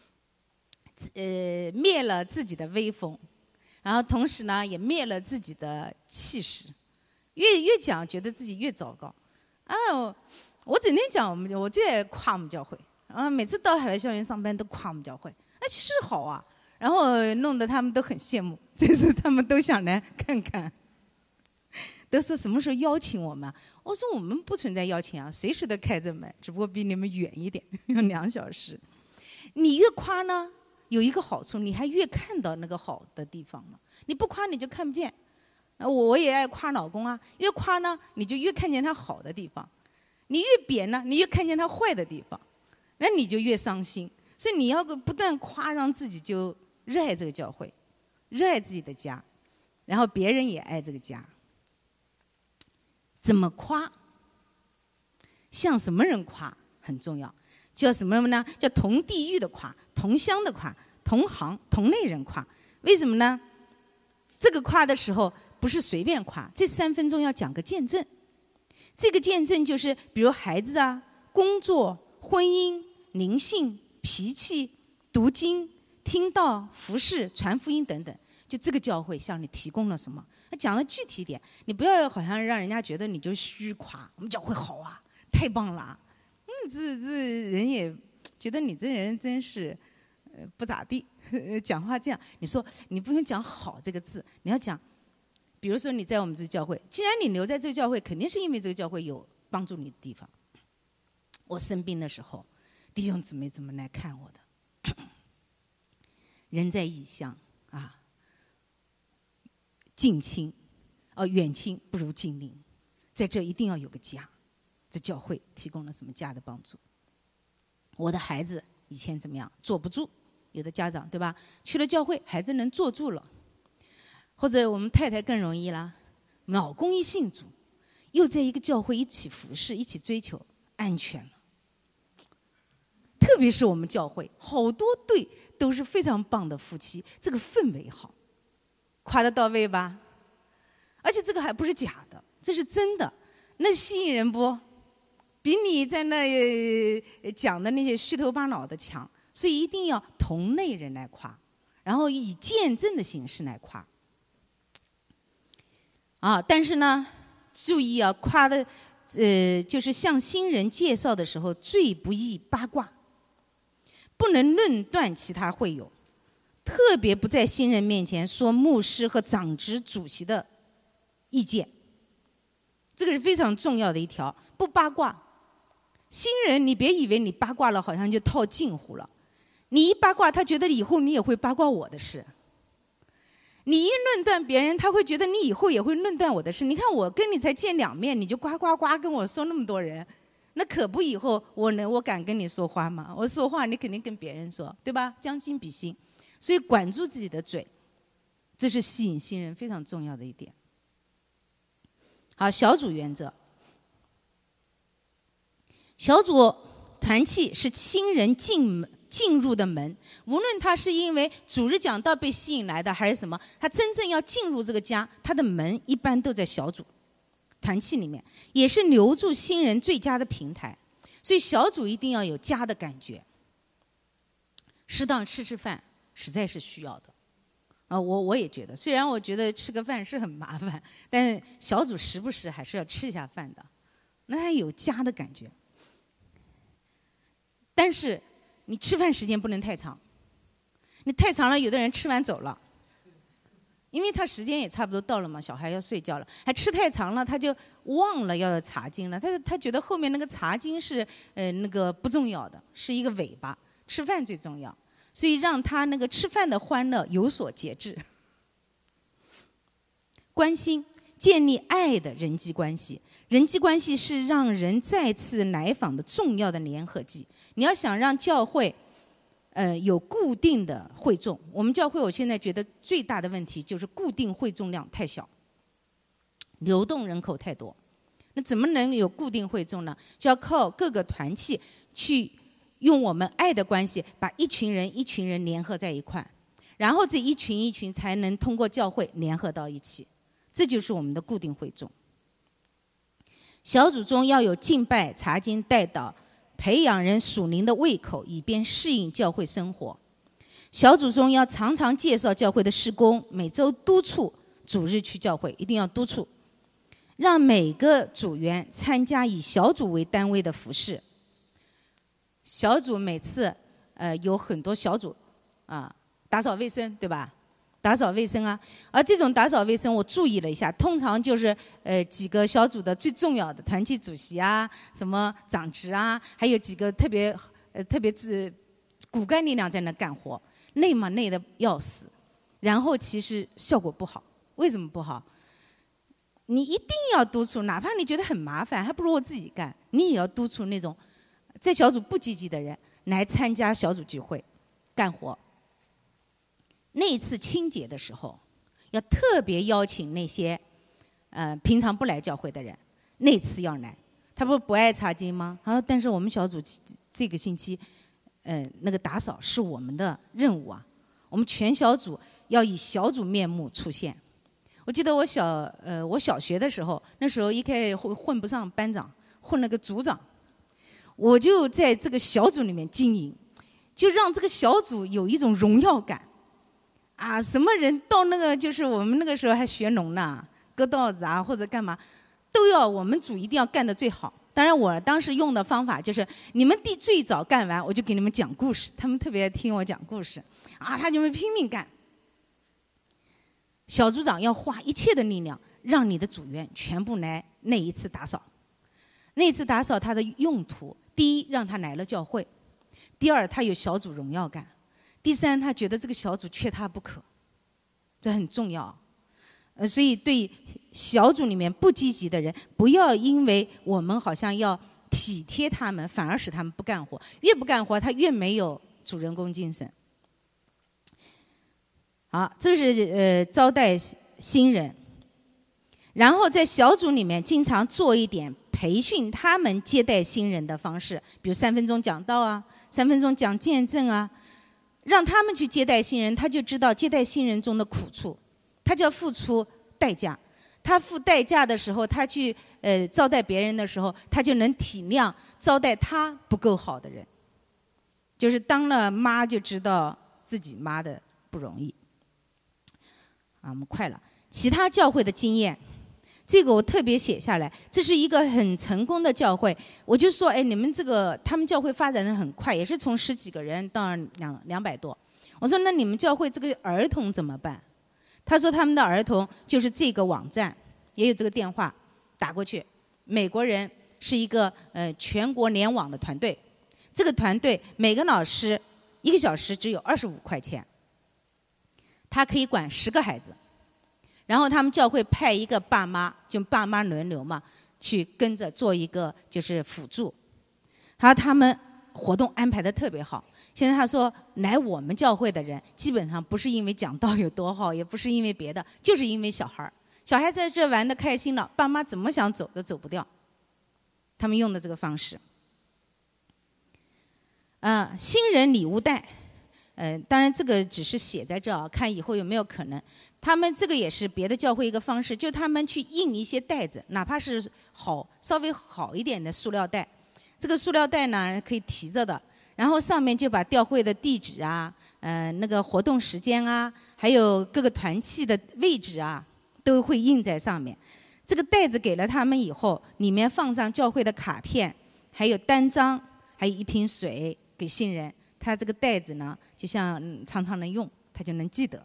呃，灭了自己的威风，然后同时呢，也灭了自己的气势。越越讲，觉得自己越糟糕。啊，我整天讲我们，我最爱夸我们教会。啊，每次到海外校园上班都夸我们教会，那是好啊。然后弄得他们都很羡慕，这次他们都想来看看，都说什么时候邀请我们？我说我们不存在邀请啊，随时都开着门，只不过比你们远一点，要两小时。你越夸呢，有一个好处，你还越看到那个好的地方嘛。你不夸你就看不见。我也爱夸老公啊，越夸呢，你就越看见他好的地方；你越贬呢，你越看见他坏的地方，那你就越伤心。所以你要不断夸，让自己就热爱这个教会，热爱自己的家，然后别人也爱这个家。怎么夸？向什么人夸很重要，叫什么呢？叫同地域的夸，同乡的夸，同行同类人夸。为什么呢？这个夸的时候不是随便夸，这三分钟要讲个见证。这个见证就是比如孩子啊、工作、婚姻、灵性、脾气、读经、听道、服侍、传福音等等，就这个教会向你提供了什么？讲的具体点，你不要好像让人家觉得你就虚夸，我们教会好啊，太棒了。嗯，这这人也觉得你这人真是呃不咋地，讲话这样。你说你不用讲好这个字，你要讲，比如说你在我们这个教会，既然你留在这个教会，肯定是因为这个教会有帮助你的地方。我生病的时候，弟兄姊妹怎么来看我的？人在异乡啊，近亲，哦、呃，远亲不如近邻，在这一定要有个家。这教会提供了什么家的帮助？我的孩子以前怎么样？坐不住，有的家长对吧？去了教会，孩子能坐住了。或者我们太太更容易啦，老公一信主，又在一个教会一起服侍，一起追求，安全了。特别是我们教会，好多对都是非常棒的夫妻，这个氛围好，夸得到位吧？而且这个还不是假的，这是真的，那吸引人不？比你在那讲的那些虚头巴脑的强。所以一定要同类人来夸，然后以见证的形式来夸。啊，但是呢，注意啊，夸的，呃，就是向新人介绍的时候，最不宜八卦，不能论断其他会友，特别不在新人面前说牧师和长执主席的意见，这个是非常重要的一条，不八卦。新人，你别以为你八卦了，好像就套近乎了。你一八卦，他觉得以后你也会八卦我的事。你一论断别人，他会觉得你以后也会论断我的事。你看我跟你才见两面，你就呱呱呱跟我说那么多人，那可不以后我能我敢跟你说话吗？我说话你肯定跟别人说，对吧？将心比心，所以管住自己的嘴，这是吸引新人非常重要的一点。好，小组原则，小组团契是新人进门。进入的门，无论他是因为主日讲道被吸引来的，还是什么，他真正要进入这个家，他的门一般都在小组团契里面，也是留住新人最佳的平台。所以小组一定要有家的感觉，适当吃吃饭实在是需要的。啊，我我也觉得，虽然我觉得吃个饭是很麻烦，但是小组时不时还是要吃一下饭的，那还有家的感觉。但是你吃饭时间不能太长，你太长了，有的人吃完走了，因为他时间也差不多到了嘛，小孩要睡觉了，还吃太长了，他就忘了要查经了，他他觉得后面那个查经是呃那个不重要的，是一个尾巴，吃饭最重要，所以让他那个吃饭的欢乐有所节制。关心，建立爱的人际关系，人际关系是让人再次来访的重要的粘合剂。你要想让教会，呃，有固定的会众，我们教会我现在觉得最大的问题就是固定会众量太小，流动人口太多。 那怎么能有固定会众呢？就要靠各个团契去用我们爱的关系，把一群人一群人联合在一块，然后这一群一群才能通过教会联合到一起，这就是我们的固定会众。小组中要有敬拜、查经、代祷，培养人属灵的胃口，以便适应教会生活。小组中要常常介绍教会的事工，每周督促主日去教会，一定要督促，让每个组员参加以小组为单位的服事。小组每次呃有很多小组啊，打扫卫生，对吧？打扫卫生啊，而这种打扫卫生我注意了一下，通常就是呃几个小组的最重要的团契主席啊，什么长职啊，还有几个特别呃特别是骨干力量在那干活，累嘛累得要死，然后其实效果不好。为什么不好？你一定要督促，哪怕你觉得很麻烦，还不如我自己干，你也要督促那种在小组不积极的人来参加小组聚会干活。那一次清洁的时候，要特别邀请那些呃平常不来教会的人，那次要来。他不是不爱查经吗？啊，但是我们小组这个星期，呃，那个打扫是我们的任务啊，我们全小组要以小组面目出现。我记得我小呃我小学的时候，那时候一开始混混不上班长，混了个组长，我就在这个小组里面经营，就让这个小组有一种荣耀感。啊，什么人到那个就是我们那个时候还学农呢，割稻子啊或者干嘛，都要我们组一定要干得最好。当然我当时用的方法就是，你们第最早干完，我就给你们讲故事，他们特别听我讲故事，啊，他就会拼命干。小组长要花一切的力量，让你的组员全部来那一次打扫。那一次打扫它的用途，第一让他来了教会，第二他有小组荣耀感。第三，他觉得这个小组缺他不可，这很重要。呃，所以对小组里面不积极的人，不要因为我们好像要体贴他们，反而使他们不干活。越不干活，他越没有主人公精神。好，这是呃招待新人，然后在小组里面经常做一点培训他们接待新人的方式，比如三分钟讲道啊，三分钟讲见证啊。让他们去接待新人，他就知道接待新人中的苦处，他就要付出代价。他付代价的时候，他去呃招待别人的时候，他就能体谅招待他不够好的人。就是当了妈就知道自己妈的不容易。啊，我们快了。其他教会的经验，这个我特别写下来，这是一个很成功的教会。我就说，哎，你们这个他们教会发展得很快，也是从十几个人到两两百多。我说，那你们教会这个儿童怎么办？他说他们的儿童就是这个网站，也有这个电话打过去。美国人是一个呃全国联网的团队，这个团队每个老师一个小时只有二十五块钱，他可以管十个孩子。然后他们教会派一个爸妈，就爸妈轮流嘛，去跟着做一个就是辅助。然后他们活动安排得特别好。现在他说来我们教会的人，基本上不是因为讲道有多好，也不是因为别的，就是因为小孩儿。小孩在这玩得开心了，爸妈怎么想走都走不掉。他们用的这个方式。啊、呃，新人礼物袋。呃，当然这个只是写在这儿，看以后有没有可能。他们这个也是别的教会一个方式，就他们去印一些袋子，哪怕是好稍微好一点的塑料袋，这个塑料袋呢可以提着的，然后上面就把教会的地址啊，呃那个活动时间啊，还有各个团契的位置啊，都会印在上面。这个袋子给了他们以后，里面放上教会的卡片，还有单张，还有一瓶水给新人。他这个袋子呢，就像、嗯、常常能用，他就能记得。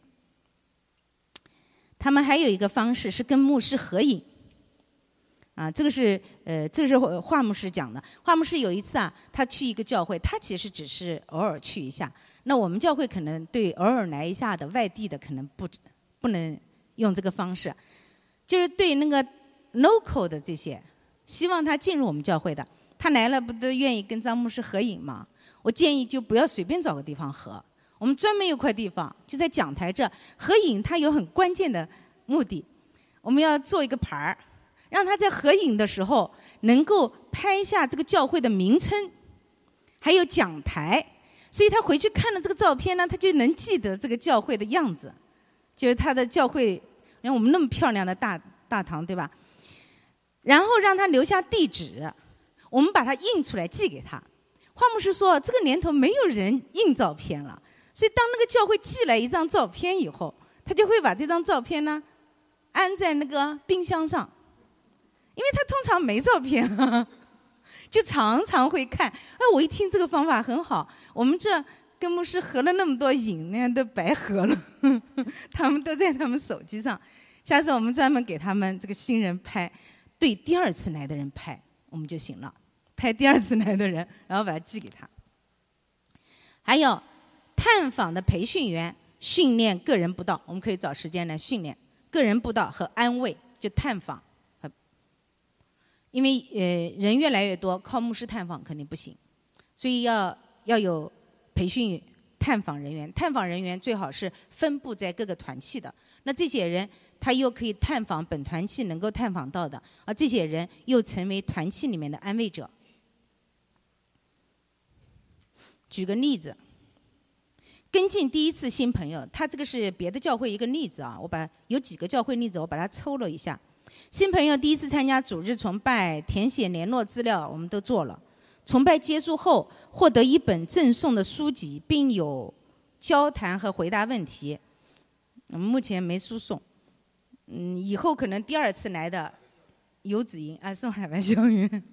他们还有一个方式是跟牧师合影，啊，这个是呃，这个是华牧师讲的。华牧师有一次啊，他去一个教会，他其实只是偶尔去一下。那我们教会可能对偶尔来一下的外地的可能不不能用这个方式，就是对那个 local 的这些，希望他进入我们教会的，他来了不都愿意跟张牧师合影吗？我建议就不要随便找个地方合，我们专门有块地方，就在讲台这合影，它有很关键的目的，我们要做一个牌儿， 让他在合影的时候能够拍下这个教会的名称，还有讲台，所以他回去看了这个照片呢，他就能记得这个教会的样子，就是他的教会，你看我们那么漂亮的大大堂，对吧？然后让他留下地址，我们把它印出来寄给他。华牧师说，这个年头没有人印照片了，所以当那个教会寄来一张照片以后，他就会把这张照片呢安在那个冰箱上，因为他通常没照片，就常常会看。哎，我一听这个方法很好，我们这跟牧师合了那么多影，那样都白合了，他们都在他们手机上。下次我们专门给他们这个新人拍，对第二次来的人拍我们就行了，拍第二次来的人，然后把它寄给他。还有探访的培训员训练个人布道，我们可以找时间来训练个人布道和安慰，就探访。因为呃人越来越多，靠牧师探访肯定不行，所以要要有培训探访人员。探访人员最好是分布在各个团契的，那这些人他又可以探访本团契能够探访到的，而这些人又成为团契里面的安慰者。举个例子，跟进第一次新朋友，他这个是别的教会一个例子啊，我把有几个教会例子我把它抽了一下。新朋友第一次参加主日崇拜，填写联络资料我们都做了。崇拜结束后，获得一本赠送的书籍，并有交谈和回答问题。我们目前没书送，嗯，以后可能第二次来的游子营啊，送海外校园。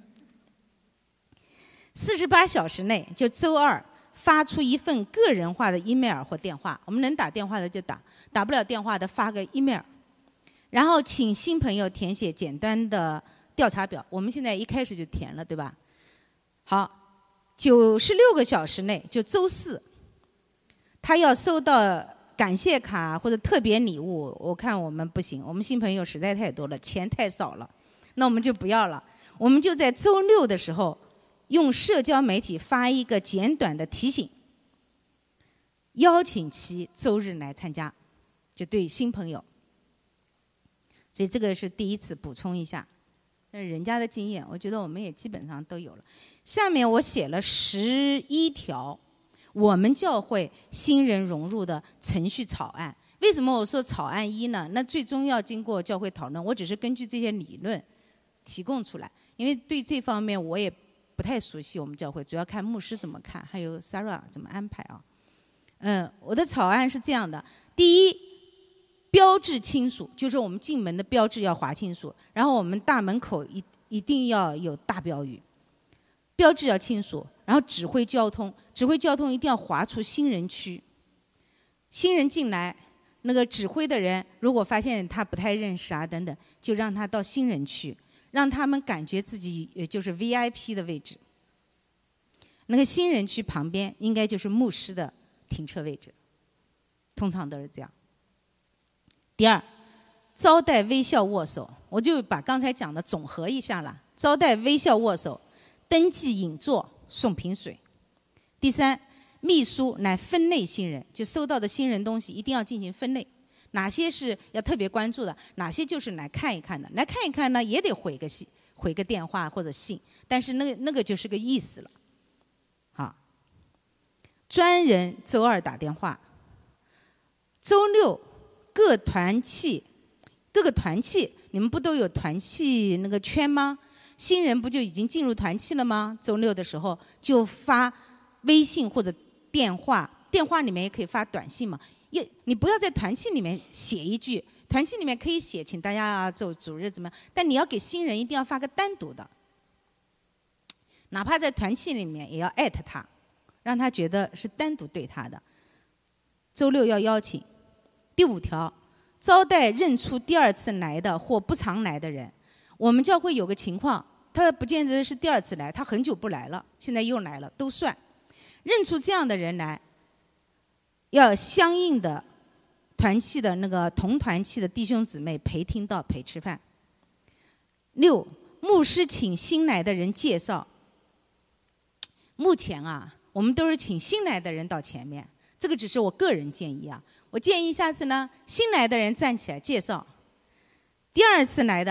四十八小时内，就周二发出一份个人化的 email 或电话，我们能打电话的就打，打不了电话的发个 email。然后请新朋友填写简单的调查表，我们现在一开始就填了，对吧？好，九十六个小时内，就周四，他要收到感谢卡或者特别礼物，我看我们不行，我们新朋友实在太多了，钱太少了，那我们就不要了。我们就在周六的时候，用社交媒体发一个简短的提醒，邀请其周日来参加，就对新朋友。所以这个是第一次补充一下，那是人家的经验，我觉得我们也基本上都有了。下面我写了十一条我们教会新人融入的程序草案。为什么我说草案一呢？那最终要经过教会讨论，我只是根据这些理论提供出来，因为对这方面我也不太熟悉，我们教会主要看牧师怎么看，还有 Sarah 怎么安排啊。嗯，我的草案是这样的：第一，标志清楚，就是我们进门的标志要划清楚，然后我们大门口一一定要有大标语，标志要清楚，然后指挥交通，指挥交通一定要划出新人区。新人进来，那个指挥的人如果发现他不太认识啊等等，就让他到新人区，让他们感觉自己也就是 V I P 的位置。那个新人区旁边应该就是牧师的停车位置，通常都是这样。第二，招待微笑握手，我就把刚才讲的总和一下了。招待微笑握手，登记引座，送瓶水。第三，秘书来分类新人，就收到的新人东西一定要进行分类，哪些是要特别关注的，哪些就是来看一看的。来看一看呢，也得回个信，回个电话或者信，但是那个那个就是个意思了。好，专人周二打电话，周六各团契，各个团契，你们不都有团契那个圈吗？新人不就已经进入团契了吗？周六的时候就发微信或者电话，电话里面也可以发短信嘛。也你不要在团契里面写一句，团契里面可以写请大家走主日怎么样，但你要给新人一定要发个单独的，哪怕在团契里面也要艾特他，让他觉得是单独对他的。周六要邀请。第五条，招待认出第二次来的或不常来的人。我们教会有个情况，他不见得是第二次来，他很久不来了，现在又来了，都算。认出这样的人来，要相应的团契的那个同团契的弟兄姊妹陪听到陪吃饭。六，牧师请新来的人介绍。目前啊，我们都是请新来的人到前面，这个只是我个人建议啊。我建议下次呢，新来的人站起来介绍，第二次来的或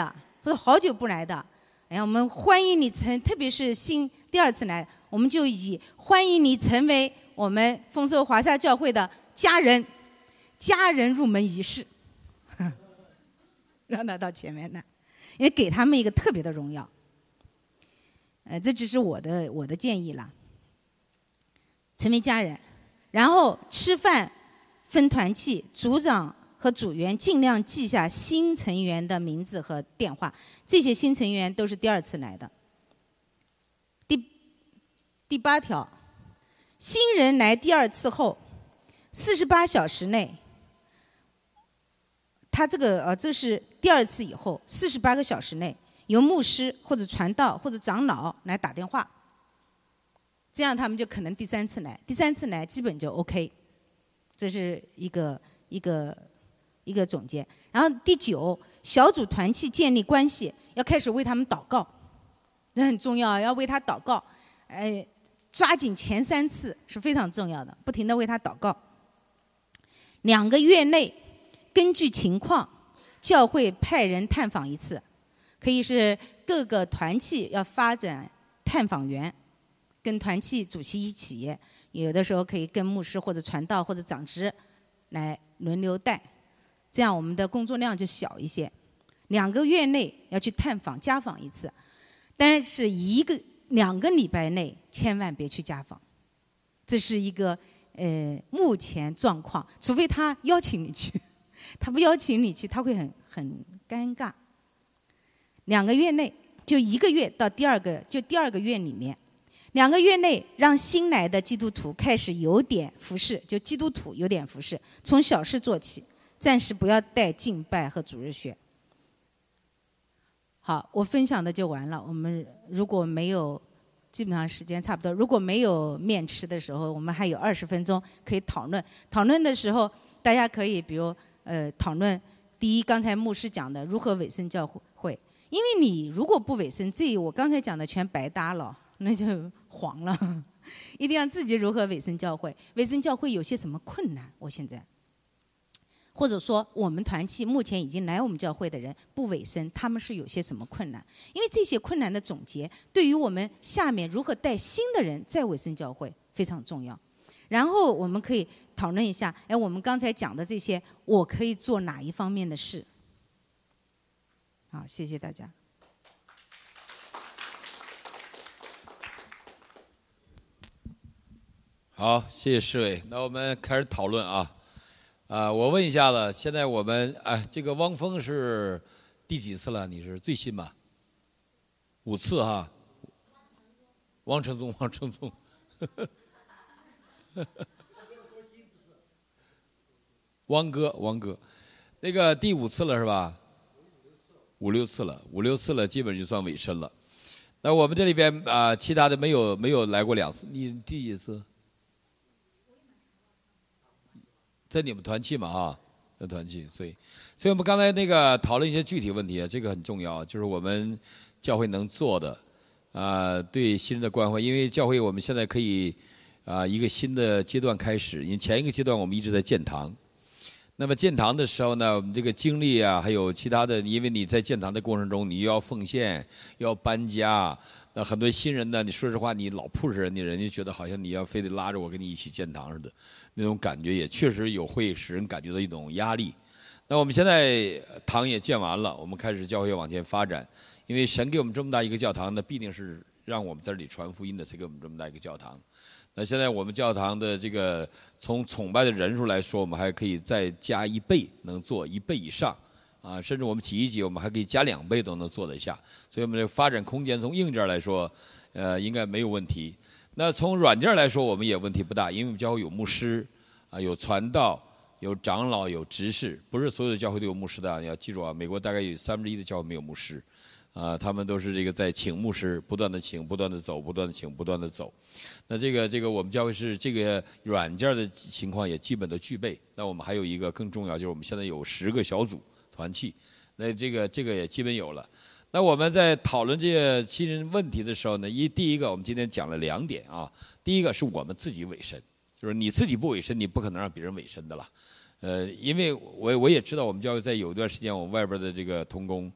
或者好久不来的，哎呀，我们欢迎你成，特别是新第二次来，我们就以欢迎你成为我们丰收华夏教会的家人，家人入门仪式，让他到前面来，因为给他们一个特别的荣耀。呃，这只是我的我的建议啦。成为家人，然后吃饭分团契，组长和组员尽量记下新成员的名字和电话，这些新成员都是第二次来的。第第八条，新人来第二次后，四十八小时内，他这个呃这是第二次以后四十八个小时内，由牧师或者传道或者长老来打电话。这样他们就可能第三次来，第三次来基本就 OK， 这是一个一个一个总结。然后第九，小组团契建立关系，要开始为他们祷告，这很重要，要为他祷告，哎，抓紧前三次是非常重要的，不停地为他祷告。两个月内，根据情况，教会派人探访一次，可以是各个团契要发展探访员。跟团契主席一起，有的时候可以跟牧师或者传道或者长执来轮流带，这样我们的工作量就小一些。两个月内要去探访家访一次，但是一个两个礼拜内千万别去家访，这是一个呃目前状况，除非他邀请你去，他不邀请你去，他会很很尴尬。两个月内就一个月到第二个就第二个月里面。两个月内，让新来的基督徒开始有点服侍，就基督徒有点服侍，从小事做起，暂时不要带敬拜和主日学。好，我分享的就完了。我们如果没有，基本上时间差不多。如果没有面吃的时候，我们还有二十分钟可以讨论。讨论的时候，大家可以比如呃讨论第一，刚才牧师讲的如何委身教会，因为你如果不委身，这我刚才讲的全白搭了。那就黄了，一定要自己如何委身教会。委身教会有些什么困难？我现在，或者说我们团契目前已经来我们教会的人不委身，他们是有些什么困难？因为这些困难的总结，对于我们下面如何带新的人在委身教会非常重要。然后我们可以讨论一下，哎，我们刚才讲的这些，我可以做哪一方面的事？好，谢谢大家。 好，谢谢市委。那我们开始讨论啊，啊，我问一下了，现在我们哎，这个汪峰是第几次了？你是最新吧？五次哈。汪承宗，汪承宗。汪哥，汪哥，那个第五次了是吧？五六次了，五六次了，基本就算尾声了。那我们这里边啊、呃，其他的没有没有来过两次，你第几次？在你们团契嘛啊，在团契，所以，所以我们刚才那个讨论一些具体问题，这个很重要，就是我们教会能做的，啊、呃，对新人的关怀，因为教会我们现在可以啊、呃、一个新的阶段开始，因为前一个阶段我们一直在建堂，那么建堂的时候呢，我们这个经历啊，还有其他的，因为你在建堂的过程中，你又要奉献，又要搬家。那很多新人呢，你说实话，你老 push 人家，人家觉得好像你要非得拉着我跟你一起建堂似的，那种感觉也确实有会使人感觉到一种压力。那我们现在堂也建完了，我们开始教会往前发展，因为神给我们这么大一个教堂，那必定是让我们在这里传福音的，才给我们这么大一个教堂。那现在我们教堂的这个从崇拜的人数来说，我们还可以再加一倍，能做一倍以上。啊，甚至我们挤一挤，我们还可以加两倍都能做得下，所以我们的发展空间从硬件来说，呃，应该没有问题。那从软件来说，我们也问题不大，因为我们教会有牧师，啊，有传道，有长老，有执事，不是所有的教会都有牧师的，你要记住啊，美国大概有三分之一的教会没有牧师，啊，他们都是这个在请牧师，不断的请，不断的走，不断的请，不断的走。那这个这个我们教会是这个软件的情况也基本都具备。那我们还有一个更重要，就是我们现在有十个小组。团契，那这个这个也基本有了。那我们在讨论这些新人问题的时候呢，一第一个我们今天讲了两点啊。第一个是我们自己委身，就是你自己不委身，你不可能让别人委身的了。呃，因为我我也知道我们教会在有一段时间，我们外边的这个同工啊、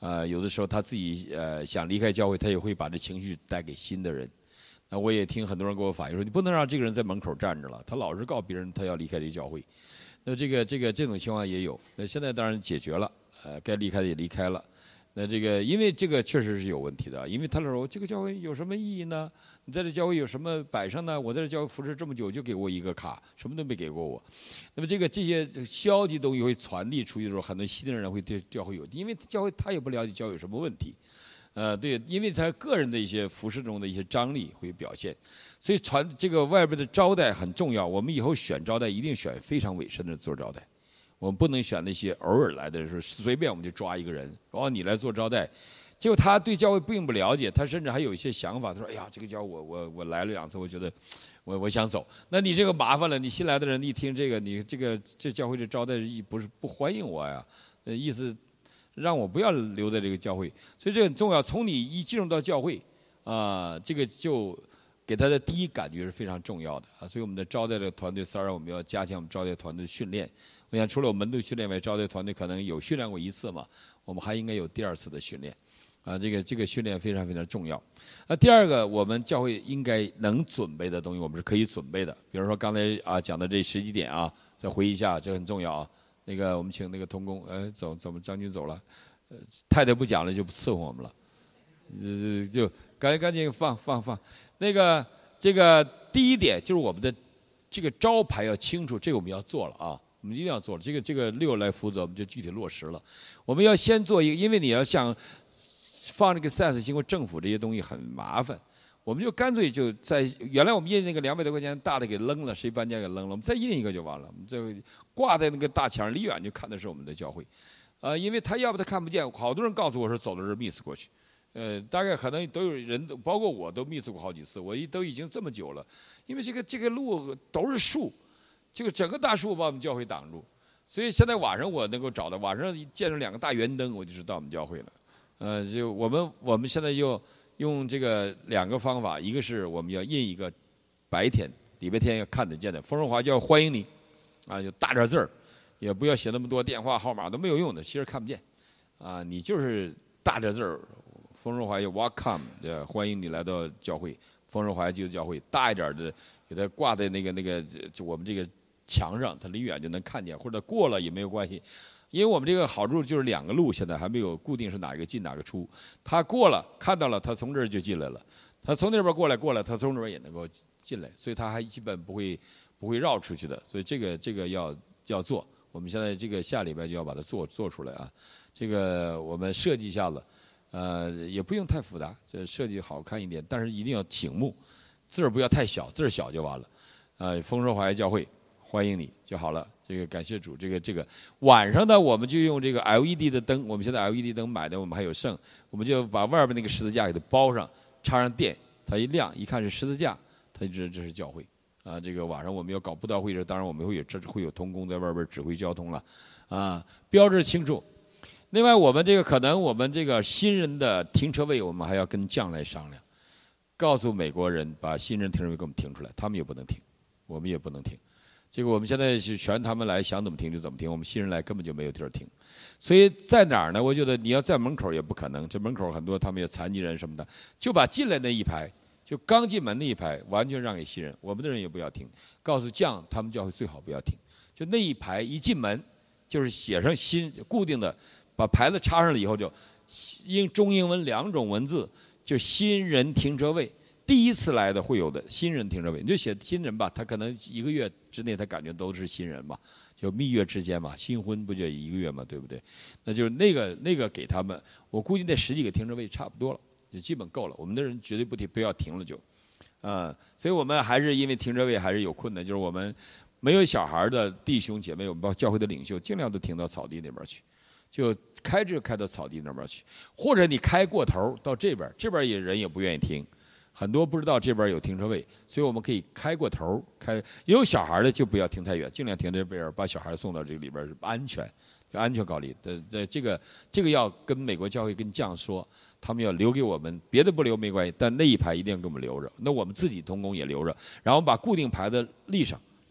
呃，有的时候他自己呃想离开教会，他也会把这情绪带给新的人。那我也听很多人给我反映说，你不能让这个人在门口站着了，他老是告别人他要离开这个教会。那这个这个这种情况也有，那现在当然解决了，呃，该离开的也离开了。那这个因为这个确实是有问题的，因为他说这个教会有什么意义呢？你在这教会有什么摆上呢？我在这教会服侍这么久，就给我一个卡，什么都没给过我。那么这个这些消极东西会传递出去的时候，很多新的人会对教会有，因为教会他也不了解教会有什么问题。呃，对，因为他个人的一些服饰中的一些张力会表现，所以传这个外边的招待很重要。我们以后选招待一定选非常委身的做招待，我们不能选那些偶尔来的时候随便我们就抓一个人，哦，你来做招待，结果他对教会并不了解，他甚至还有一些想法，他说：“哎呀，这个教我我我来了两次，我觉得我我想走。”那你这个麻烦了，你新来的人一听这个，你这个这教会这招待意不是不欢迎我呀？呃，意思。让我不要留在这个教会，所以这很重要。从你一进入到教会，啊、呃，这个就给他的第一感觉是非常重要的啊。所以我们的招待的团队，三儿我们要加强我们招待团队的训练。我想除了我们门徒训练外，招待团队可能有训练过一次嘛，我们还应该有第二次的训练，啊，这个这个训练非常非常重要。那第二个，我们教会应该能准备的东西，我们是可以准备的。比如说刚才啊讲的这十几点啊，再回忆一下，这很重要啊。那个，我们请那个童工，哎，走，怎么张军走了？呃，太太不讲了，就不伺候我们了，呃，就赶赶紧放放放。那个，这个第一点就是我们的这个招牌要清楚，这个我们要做了啊，我们一定要做了。这个这个六来负责，我们就具体落实了。我们要先做一个，因为你要想放这个 S A S 经过政府这些东西很麻烦。我们就干脆就在原来我们印那个两百多块钱大的给扔了，谁搬家给扔了，我们再印一个就完了。我们这挂在那个大墙，离远就看的是我们的教会，啊、呃，因为他要不他看不见。好多人告诉我说走的时候 miss 过去，呃，大概可能都有人，包括我都 miss 过好几次。我都已经这么久了，因为这个这个路都是树，这个整个大树把我们教会挡住，所以现在晚上我能够找到，晚上见着两个大圆灯，我就知道我们教会了。呃，就我们我们现在就。用这个两个方法，一个是我们要印一个白天礼拜天要看得见的，丰润华叫欢迎你，啊，就大点字儿，也不要写那么多电话号码都没有用的，其实看不见，啊，你就是大点字儿，丰润华叫 welcome， 欢迎你来到教会，丰润华基督教会，大一点的给它挂在那个那个就我们这个墙上，它离远就能看见，或者过了也没有关系。因为我们这个好处就是两个路现在还没有固定是哪个进哪个出，他过了看到了，他从这儿就进来了，他从那边过来过来，他从这边也能够进来，所以他还基本不会不会绕出去的，所以这个这个要要做，我们现在这个下礼拜就要把它做做出来啊，这个我们设计一下子，呃，也不用太复杂，这设计好看一点，但是一定要醒目，字儿不要太小，字儿小就完了，呃，丰收华裔教会欢迎你就好了。这个感谢主，这个这个晚上呢，我们就用这个 L E D 的灯，我们现在 L E D 灯买的我们还有剩，我们就把外边那个十字架给它包上，插上电，它一亮，一看是十字架，它就知道这是教会啊。这个晚上我们要搞布道会时，当然我们会有这会有同工在外边指挥交通了，啊，标志清楚。另外，我们这个可能我们这个新人的停车位，我们还要跟将来商量，告诉美国人把新人停车位给我们停出来，他们也不能停，我们也不能停。这个我们现在是全他们来，想怎么停就怎么停。我们新人来根本就没有地儿停，所以在哪儿呢？我觉得你要在门口也不可能。这门口很多他们有残疾人什么的，就把进来那一排，就刚进门那一排，完全让给新人。我们的人也不要停，告诉将他们教会最好不要停。就那一排一进门，就是写上新固定的，把牌子插上了以后就英中英文两种文字，就新人停车位。第一次来的会有的新人停车位，你就写新人吧，他可能一个月之内他感觉都是新人嘛，就蜜月之间嘛，新婚不就一个月嘛，对不对？那就是那个那个给他们，我估计那十几个停车位差不多了，就基本够了。我们的人绝对不停，不要停了就，啊、呃，所以我们还是因为停车位还是有困难，就是我们没有小孩的弟兄姐妹，我们包括教会的领袖，尽量都停到草地那边去，就开着开到草地那边去，或者你开过头到这边，这边也人也不愿意停。很多不知道这边有停车位，所以我们可以开过头，开有小孩的就不要停太远，尽量停这边，把小孩送到这个里边安全，安全考虑。的的这个这个要跟美国教会跟将说，他们要留给我们，别的不留没关系，但那一排一定要给我们留着。那我们自己同工也留着，然后把固定牌子立上，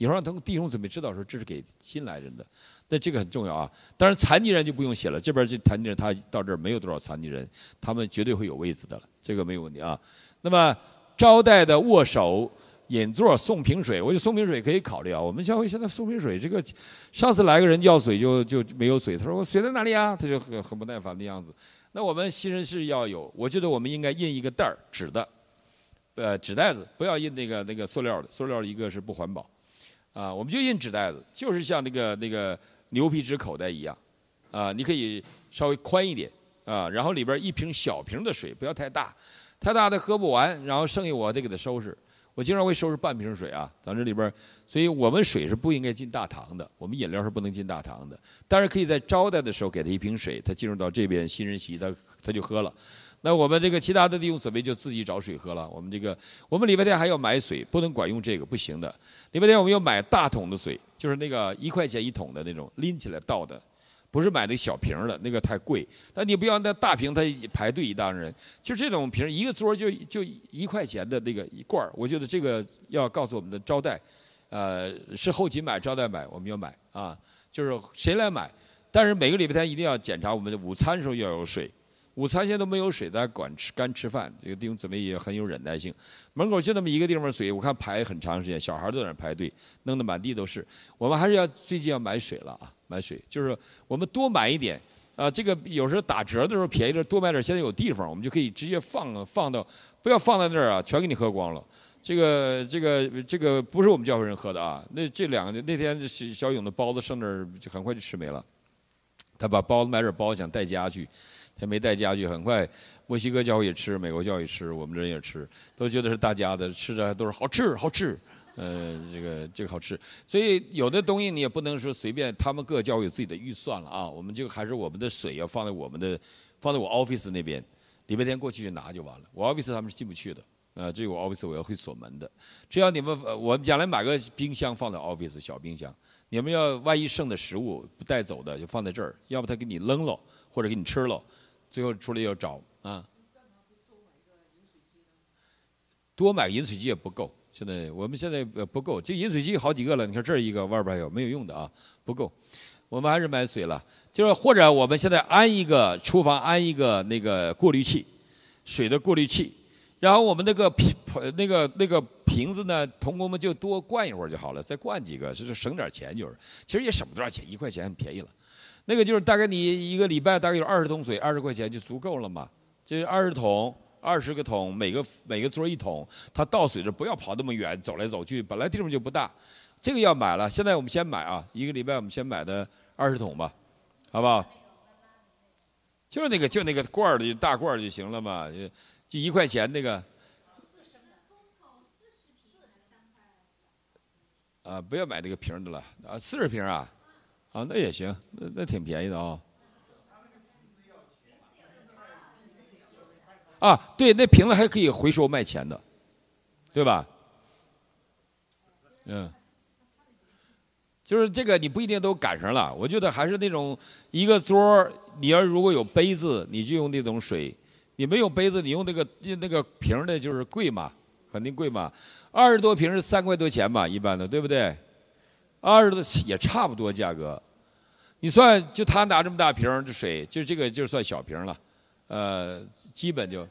以后让他们弟兄姊妹知道说这是给新来人的，那这个很重要啊。当然残疾人就不用写了，这边这残疾人他到这儿没有多少残疾人，他们绝对会有位子的了，这个没有问题啊。那么招待的握手、引座、送瓶水，我觉得送瓶水可以考虑啊。我们教会现在送瓶水，这个上次来个人要水就就没有水，他说我水在哪里啊？他就很很不耐烦的样子。那我们新人是要有，我觉得我们应该印一个袋儿纸的。呃，纸袋子不要印那个那个塑料的，塑料的一个是不环保，啊，我们就印纸袋子，就是像那个那个牛皮纸口袋一样，啊，你可以稍微宽一点，啊，然后里边一瓶小瓶的水，不要太大，太大的喝不完，然后剩下我得给它收拾，我经常会收拾半瓶水啊，咱这里边，所以我们水是不应该进大堂的，我们饮料是不能进大堂的，但是可以在招待的时候给他一瓶水，他进入到这边新人席，他他就喝了。那我们这个其他的弟兄姊妹就自己找水喝了。我们这个，我们礼拜天还要买水，不能管用这个，不行的。礼拜天我们要买大桶的水，就是那个一块钱一桶的那种，拎起来倒的，不是买那小瓶的，那个太贵。但你不要那大瓶，他排队一大人，就这种瓶，一个桌就就一块钱的那个一罐，我觉得这个要告诉我们的招待，呃，是后勤买，招待买，我们要买啊，就是谁来买。但是每个礼拜天一定要检查我们的午餐的时候要有水。午餐现在都没有水，大家管吃干吃饭，这个弟兄姊妹也很有忍耐性。门口就那么一个地方水，我看排很长时间，小孩都在那排队，弄得满地都是。我们还是要最近要买水了啊，买水就是我们多买一点啊。这个有时候打折的时候便宜点，多买点。现在有地方，我们就可以直接放放到，不要放在那儿啊，全给你喝光了。这个这个这个不是我们教会人喝的啊。那这两个那天小勇的包子剩那儿就很快就吃没了，他把包子买点包子想带家去。他没带家具，很快墨西哥教会也吃，美国教会也吃，我们这人也吃，都觉得是大家的，吃着都是好吃好吃，呃，这个这个好吃。所以有的东西你也不能说随便，他们各个教会有自己的预算了啊。我们就还是我们的水要放在我们的，放在我 office 那边，礼拜天过去就拿就完了。我 office 他们是进不去的，啊、呃，这个我 office 我要会锁门的。只要你们，我们将来买个冰箱放在 office 小冰箱，你们要万一剩的食物不带走的就放在这儿，要不他给你扔了或者给你吃了。最后出来要找啊，多买个饮水机也不够。现在我们现在不够，这饮水机好几个了，你看这儿一个，外边还有，没有用的啊，不够。我们还是买水了，就是或者我们现在安一个厨房安一个那个过滤器，水的过滤器，然后我们那个瓶那个那个瓶子呢，同工们就多灌一会儿就好了，再灌几个，是省点钱就是，其实也省不多少钱，一块钱很便宜了。那个就是大概你一个礼拜大概有二十桶水，二十块钱就足够了嘛。这二十桶，二十个桶，每个每个桌一桶。他倒水的不要跑那么远，走来走去，本来地方就不大。这个要买了，现在我们先买啊，一个礼拜我们先买的二十桶吧，好不好？就是那个就那个罐儿的大罐儿就行了嘛，就一块钱那个。啊，不要买那个瓶的了啊，四十瓶啊。啊，那也行，那那挺便宜的啊、哦。啊，对，那瓶子还可以回收卖钱的，对吧？嗯，就是这个你不一定都赶上了，我觉得还是那种一个桌，你要如果有杯子，你就用那种水；你没有杯子，你用那个那个瓶的，就是贵嘛，肯定贵嘛。二十多瓶是三块多钱嘛，一般的，对不对？二十多也差不多价格，你算就他拿这么大瓶的水，就这个就算小瓶了，呃，基本就，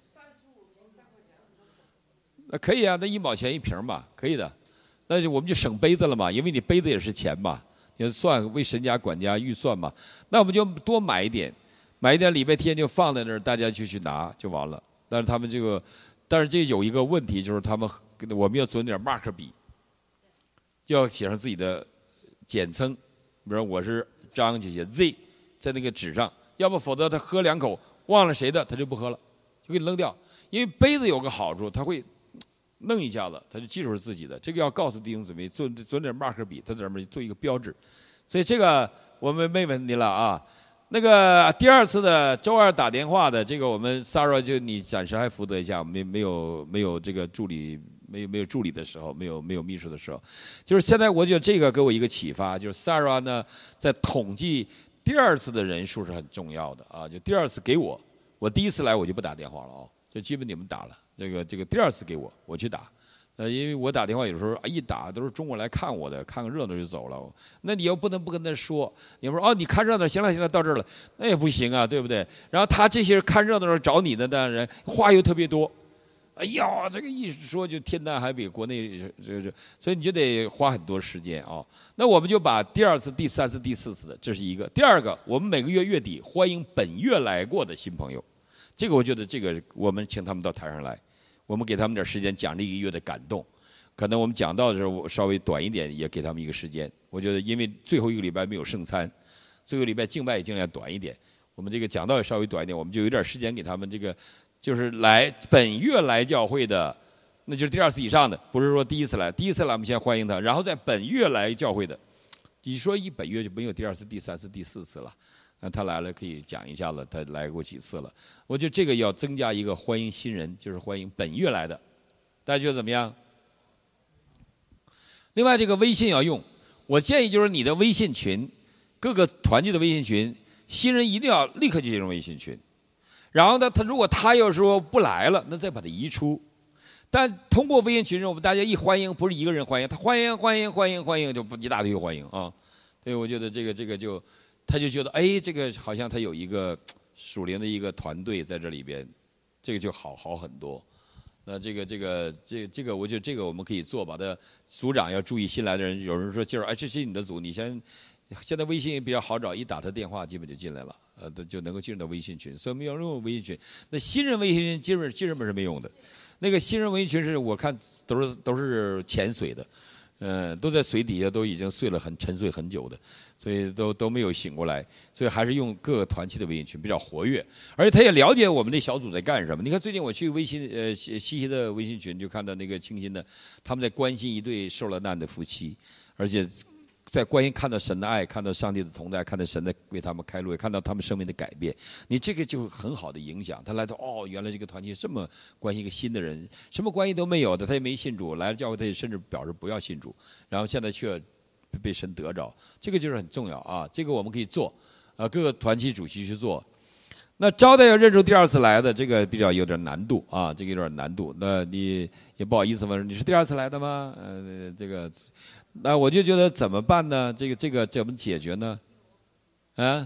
那可以啊，那一毛钱一瓶嘛，可以的，那就我们就省杯子了嘛，因为你杯子也是钱嘛，你算为神家管家预算嘛，那我们就多买一点，买一点礼拜天就放在那儿，大家就去拿就完了。但是他们这个，但是这有一个问题，就是他们我们要准点 mark 笔。就要写上自己的简称，比如我是张，就写 Z 在那个纸上，要不否则他喝两口忘了谁的，他就不喝了，就给你扔掉。因为杯子有个好处，他会弄一下子，他就记住是自己的。这个要告诉弟兄姊妹，做准点 mark 笔，他在上面做一个标志。所以这个我们没问题了啊。那个第二次的周二打电话的这个，我们 Sarah 就你暂时还负责一下，没没有没有这个助理。没有没有助理的时候，没有没有秘书的时候，就是现在我觉得这个给我一个启发，就是 Sarah 呢在统计第二次的人数是很重要的啊。就第二次给我，我第一次来我就不打电话了哦，就基本你们打了。这个这个第二次给我，我去打。 呃，因为我打电话有时候一打都是中国来看我的，看个热闹就走了。那你又不能不跟他说，你说哦，你看热闹，行了行了，到这儿了，那也不行啊，对不对？然后他这些看热闹的时候找你的的人，话又特别多，哎呀，这个一说就天南海北，国内这这，所以你就得花很多时间啊。那我们就把第二次、第三次、第四次的，这是一个。第二个，我们每个月月底欢迎本月来过的新朋友，这个我觉得这个我们请他们到台上来。我们给他们点时间讲这一个月的感动，可能我们讲到的时候稍微短一点，也给他们一个时间。我觉得因为最后一个礼拜没有圣餐，最后一个礼拜敬拜也尽量短一点。我们这个讲道也稍微短一点，我们就有点时间给他们这个，就是来本月来教会的，那就是第二次以上的，不是说第一次来，第一次来我们先欢迎他，然后在本月来教会的，你说一本月就没有第二次、第三次、第四次了。那他来了可以讲一下了，他来过几次了？我觉得这个要增加一个欢迎新人，就是欢迎本月来的，大家觉得怎么样？另外，这个微信要用，我建议就是你的微信群，各个团体的微信群，新人一定要立刻就进入微信群。然后呢，他如果他要说不来了，那再把他移出。但通过微信群，我们大家一欢迎，不是一个人欢迎，他欢迎欢迎欢迎欢迎，就一大堆欢迎啊。所以我觉得这个这个就。他就觉得，哎，这个好像他有一个属灵的一个团队在这里边，这个就好好很多。那这个这个这这个，我觉得这个我们可以做吧。的组长要注意新来的人，有人说今儿哎，这是你的组，你先现在微信也比较好找，一打他电话基本就进来了，呃，就能够进入到微信群。所以我们要用微信群。那新人微信群基本基本是没用的，那个新人微信群是我看都是都是潜水的。嗯，都在水底下都已经睡了很沉睡很久的，所以都都没有醒过来，所以还是用各个团体的微信群比较活跃，而且他也了解我们这小组在干什么。你看最近我去微信呃西西的微信群，就看到那个清新的，他们在关心一对受了难的夫妻，而且在关心看到神的爱，看到上帝的同在，看到神的为他们开路，也看到他们生命的改变。你这个就很好的影响他来到哦，原来这个团体这么关心一个新的人，什么关系都没有的，他也没信主，来了教会他也甚至表示不要信主，然后现在却被神得着，这个就是很重要啊。这个我们可以做，呃，各个团体主席去做。那招待要认出第二次来的，这个比较有点难度啊，这个有点难度。那你也不好意思问，你是第二次来的吗？呃，这个。那我就觉得怎么办呢？这个这个怎么解决呢？啊？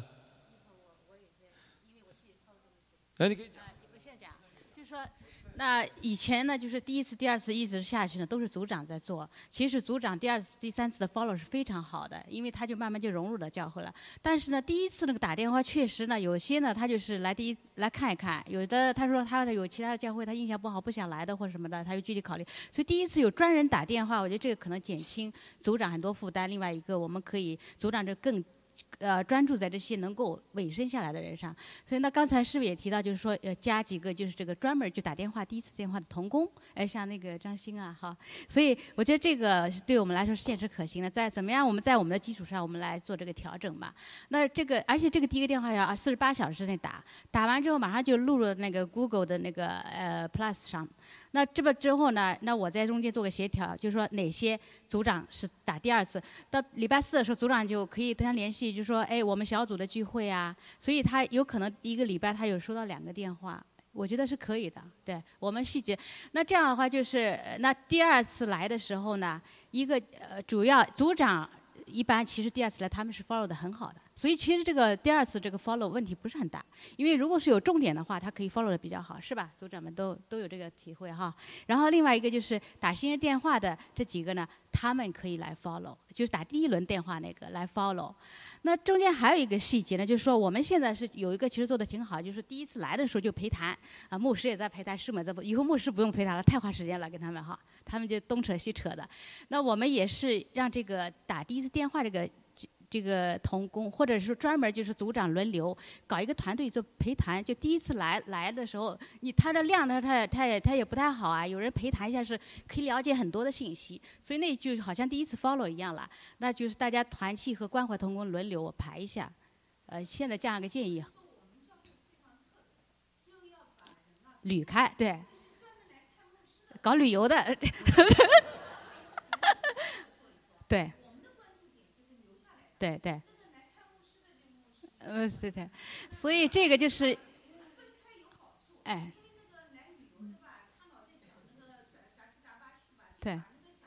哎，你可以讲。 我现在讲，就是说，那以前呢，就是第一次、第二次一直下去呢，都是组长在做。其实组长第二次、第三次的 follow 是非常好的，因为他就慢慢就融入了教会了。但是呢，第一次那个打电话确实呢，有些呢他就是来第一来看一看，有的他说他有其他的教会他印象不好不想来的或者什么的，他就具体考虑。所以第一次有专人打电话，我觉得这个可能减轻组长很多负担。另外一个，我们可以组长就更。呃，专注在这些能够委身下来的人上，所以那刚才是不是也提到，就是说，呃，加几个就是这个专门就打电话第一次电话的同工，哎，像那个张欣啊，哈，所以我觉得这个对我们来说是现实可行的。在怎么样，我们在我们的基础上，我们来做这个调整吧。那这个，而且这个第一个电话要四十八小时之内打，打完之后马上就录入那个 Google 的那个呃 Plus 上。那这么之后呢，那我在中间做个协调，就是说哪些组长是打第二次，到礼拜四的时候，组长就可以跟他联系，就说，哎，我们小组的聚会啊，所以他有可能一个礼拜他有收到两个电话，我觉得是可以的。对我们细节，那这样的话就是，那第二次来的时候呢，一个呃主要组长一般其实第二次来他们是 follow 的很好的。所以其实这个第二次这个 follow 问题不是很大，因为如果是有重点的话，他可以 follow 的比较好，是吧？组长们都都有这个体会哈。然后另外一个就是打新人电话的这几个呢，他们可以来 follow， 就是打第一轮电话那个来 follow。那中间还有一个细节呢，就是说我们现在是有一个其实做的挺好，就是第一次来的时候就陪谈啊，牧师也在陪谈，师母在，以后牧师不用陪谈了，太花时间了，跟他们哈，他们就东扯西扯的。那我们也是让这个打第一次电话这个。这个同工，或者是专门就是组长轮流搞一个团队做陪谈，就第一次来来的时候，你他的量呢，他他也他也不太好啊，有人陪谈一下是可以了解很多的信息，所以那就好像第一次 follow 一样了，那就是大家团契和关怀同工轮流排一下，呃，现在这样一个建议，旅开对，搞旅游的，对。对对，呃，是的，所以这个就是，哎， 对。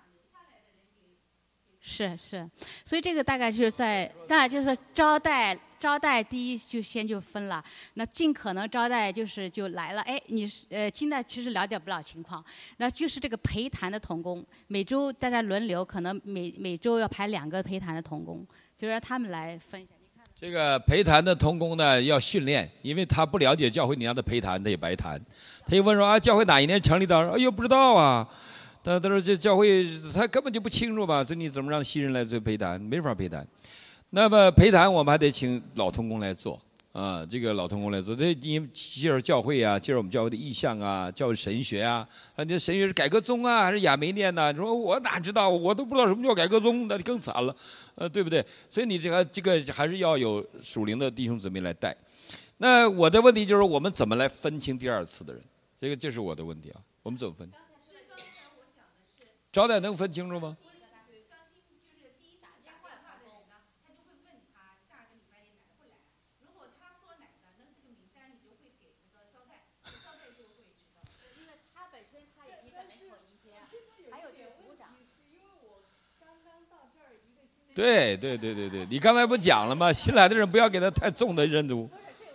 是是，所以这个大概就是在，当然就是招待招待第一就先就分了，那尽可能招待就是就来了，哎，你是呃现在其实了解不了情况，那就是这个陪谈的童工，每周大家轮流，可能每每周要排两个陪谈的童工，就让他们来分一下。 这个陪谈的童工呢要训练，因为他不了解教会，你让他陪谈他也白谈，他就问说啊教会哪一年成立的？哎呦不知道啊。他他说这教会他根本就不清楚吧，所以你怎么让新人来做陪谈？没法陪谈。那么陪谈我们还得请老同工来做啊，这个老同工来做，这你介绍教会啊，介绍我们教会的意向啊，教会神学啊，啊这神学是改革宗啊还是亚梅念呐？你说我哪知道，我都不知道什么叫改革宗，那就更惨了，呃对不对？所以你这个这个还是要有属灵的弟兄姊妹来带。那我的问题就是我们怎么来分清第二次的人？这个这是我的问题啊，我们怎么分？招待能分清楚吗？对对对对对，你刚才不讲了吗？新来的人不要给他太重的任务。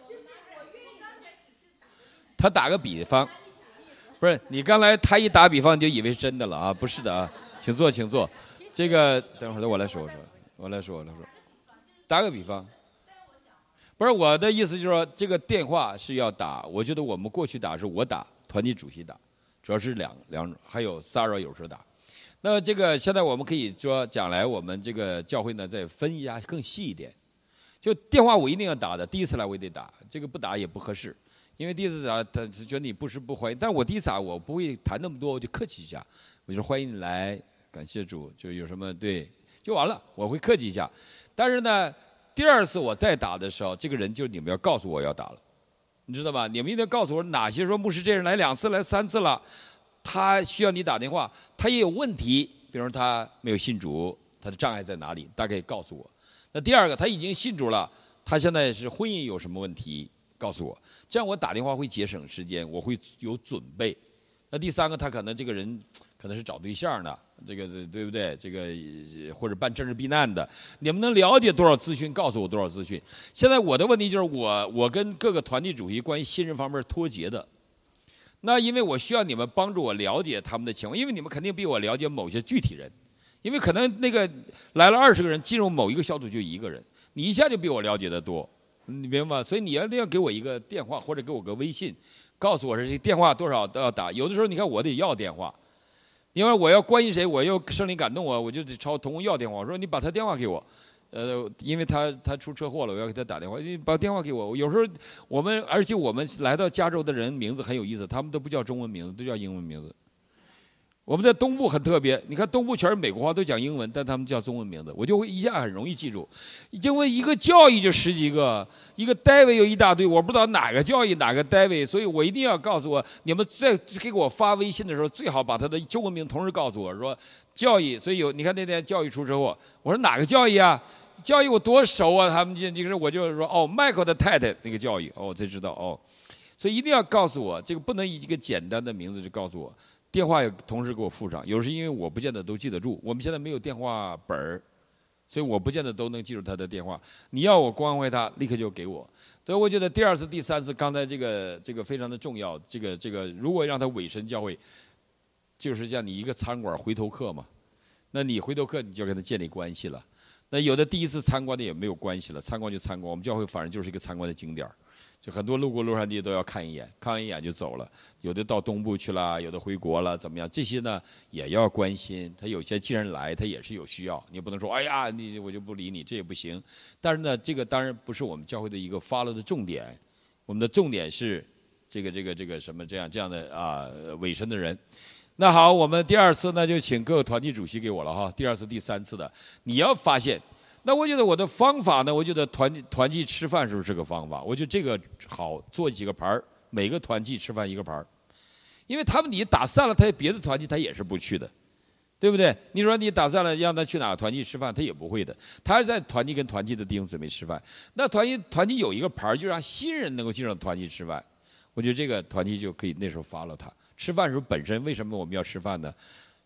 他打个比方。不是你刚才他一打比方你就以为是真的了啊？不是的啊，请坐，请坐。这个等会儿我来说，我说，我来说，我来说。打个比方，不是我的意思，就是说这个电话是要打。我觉得我们过去打是我打，团体主席打，主要是两两种，还有 Sarah 有时候打。那这个现在我们可以说将来我们这个教会呢再分一下更细一点。就电话我一定要打的，第一次来我也得打，这个不打也不合适。因为第一次打，他觉得你不是不欢迎，但是我第一次打我不会谈那么多，我就客气一下，我就说欢迎你来，感谢主，就有什么对就完了，我会客气一下。但是呢，第二次我再打的时候，这个人就你们要告诉我要打了，你知道吧？你们一定要告诉我哪些说牧师这人来两次来三次了，他需要你打电话，他也有问题，比如他没有信主，他的障碍在哪里，大概告诉我。那第二个他已经信主了，他现在是婚姻有什么问题？告诉我，这样我打电话会节省时间，我会有准备。那第三个，他可能这个人可能是找对象的，这个对不对？这个或者办政治避难的，你们能了解多少资讯，告诉我多少资讯。现在我的问题就是我，我跟各个团体主席关于新人方面脱节的。那因为我需要你们帮助我了解他们的情况，因为你们肯定比我了解某些具体人，因为可能那个来了二十个人，进入某一个小组就一个人，你一下就比我了解的多。你明白吗？所以你要要给我一个电话或者给我个微信，告诉我是这电话多少都要打。有的时候你看我得要电话，因为我要关心谁，我又圣灵感动我，我就得朝同工要电话。我说你把他电话给我，呃，因为他他出车祸了，我要给他打电话，你把电话给我。有时候我们而且我们来到加州的人名字很有意思，他们都不叫中文名字，都叫英文名字。我们在东部很特别，你看东部全是美国话，都讲英文，但他们叫中文名字，我就会一下很容易记住。因为一个教义就十几个，一个单位有一大堆，我不知道哪个教义哪个单位，所以我一定要告诉我，你们在给我发微信的时候，最好把他的中文名同时告诉我说教义。所以有你看那天教育出车祸，我说哪个教义啊？教育我多熟啊！他们就就是我就说哦，迈克的太太那个教育，哦，我才知道哦。所以一定要告诉我，这个不能以一个简单的名字就告诉我。电话也同时给我附上，有时因为我不见得都记得住，我们现在没有电话本儿，所以我不见得都能记住他的电话。你要我关怀他，立刻就给我。所以我觉得第二次、第三次，刚才这个这个非常的重要。这个这个，如果让他委身教会，就是像你一个餐馆回头客嘛，那你回头客你就跟他建立关系了。那有的第一次参观的也没有关系了，参观就参观。我们教会反正就是一个参观的景点，就很多路过洛杉矶都要看一眼，看完一眼就走了。有的到东部去了，有的回国了，怎么样？这些呢也要关心。他有些既然来，他也是有需要，你不能说哎呀，你我就不理你，这也不行。但是呢，这个当然不是我们教会的一个发了的重点，我们的重点是这个这个这个什么这样这样的啊委身的人。那好，我们第二次呢就请各个团体主席给我了哈。第二次、第三次的，你要发现，那我觉得我的方法呢，我觉得团团契吃饭是不是这个方法？我觉得这个好，做几个盘儿，每个团契吃饭一个盘儿，因为他们你打散了，他别的团契他也是不去的，对不对？你说你打散了，让他去哪个团契吃饭，他也不会的，他是在团契跟团契的地方准备吃饭。那团契团契有一个盘儿，就让新人能够进入团契吃饭，我觉得这个团契就可以那时候发了他。吃饭的时候本身为什么我们要吃饭呢？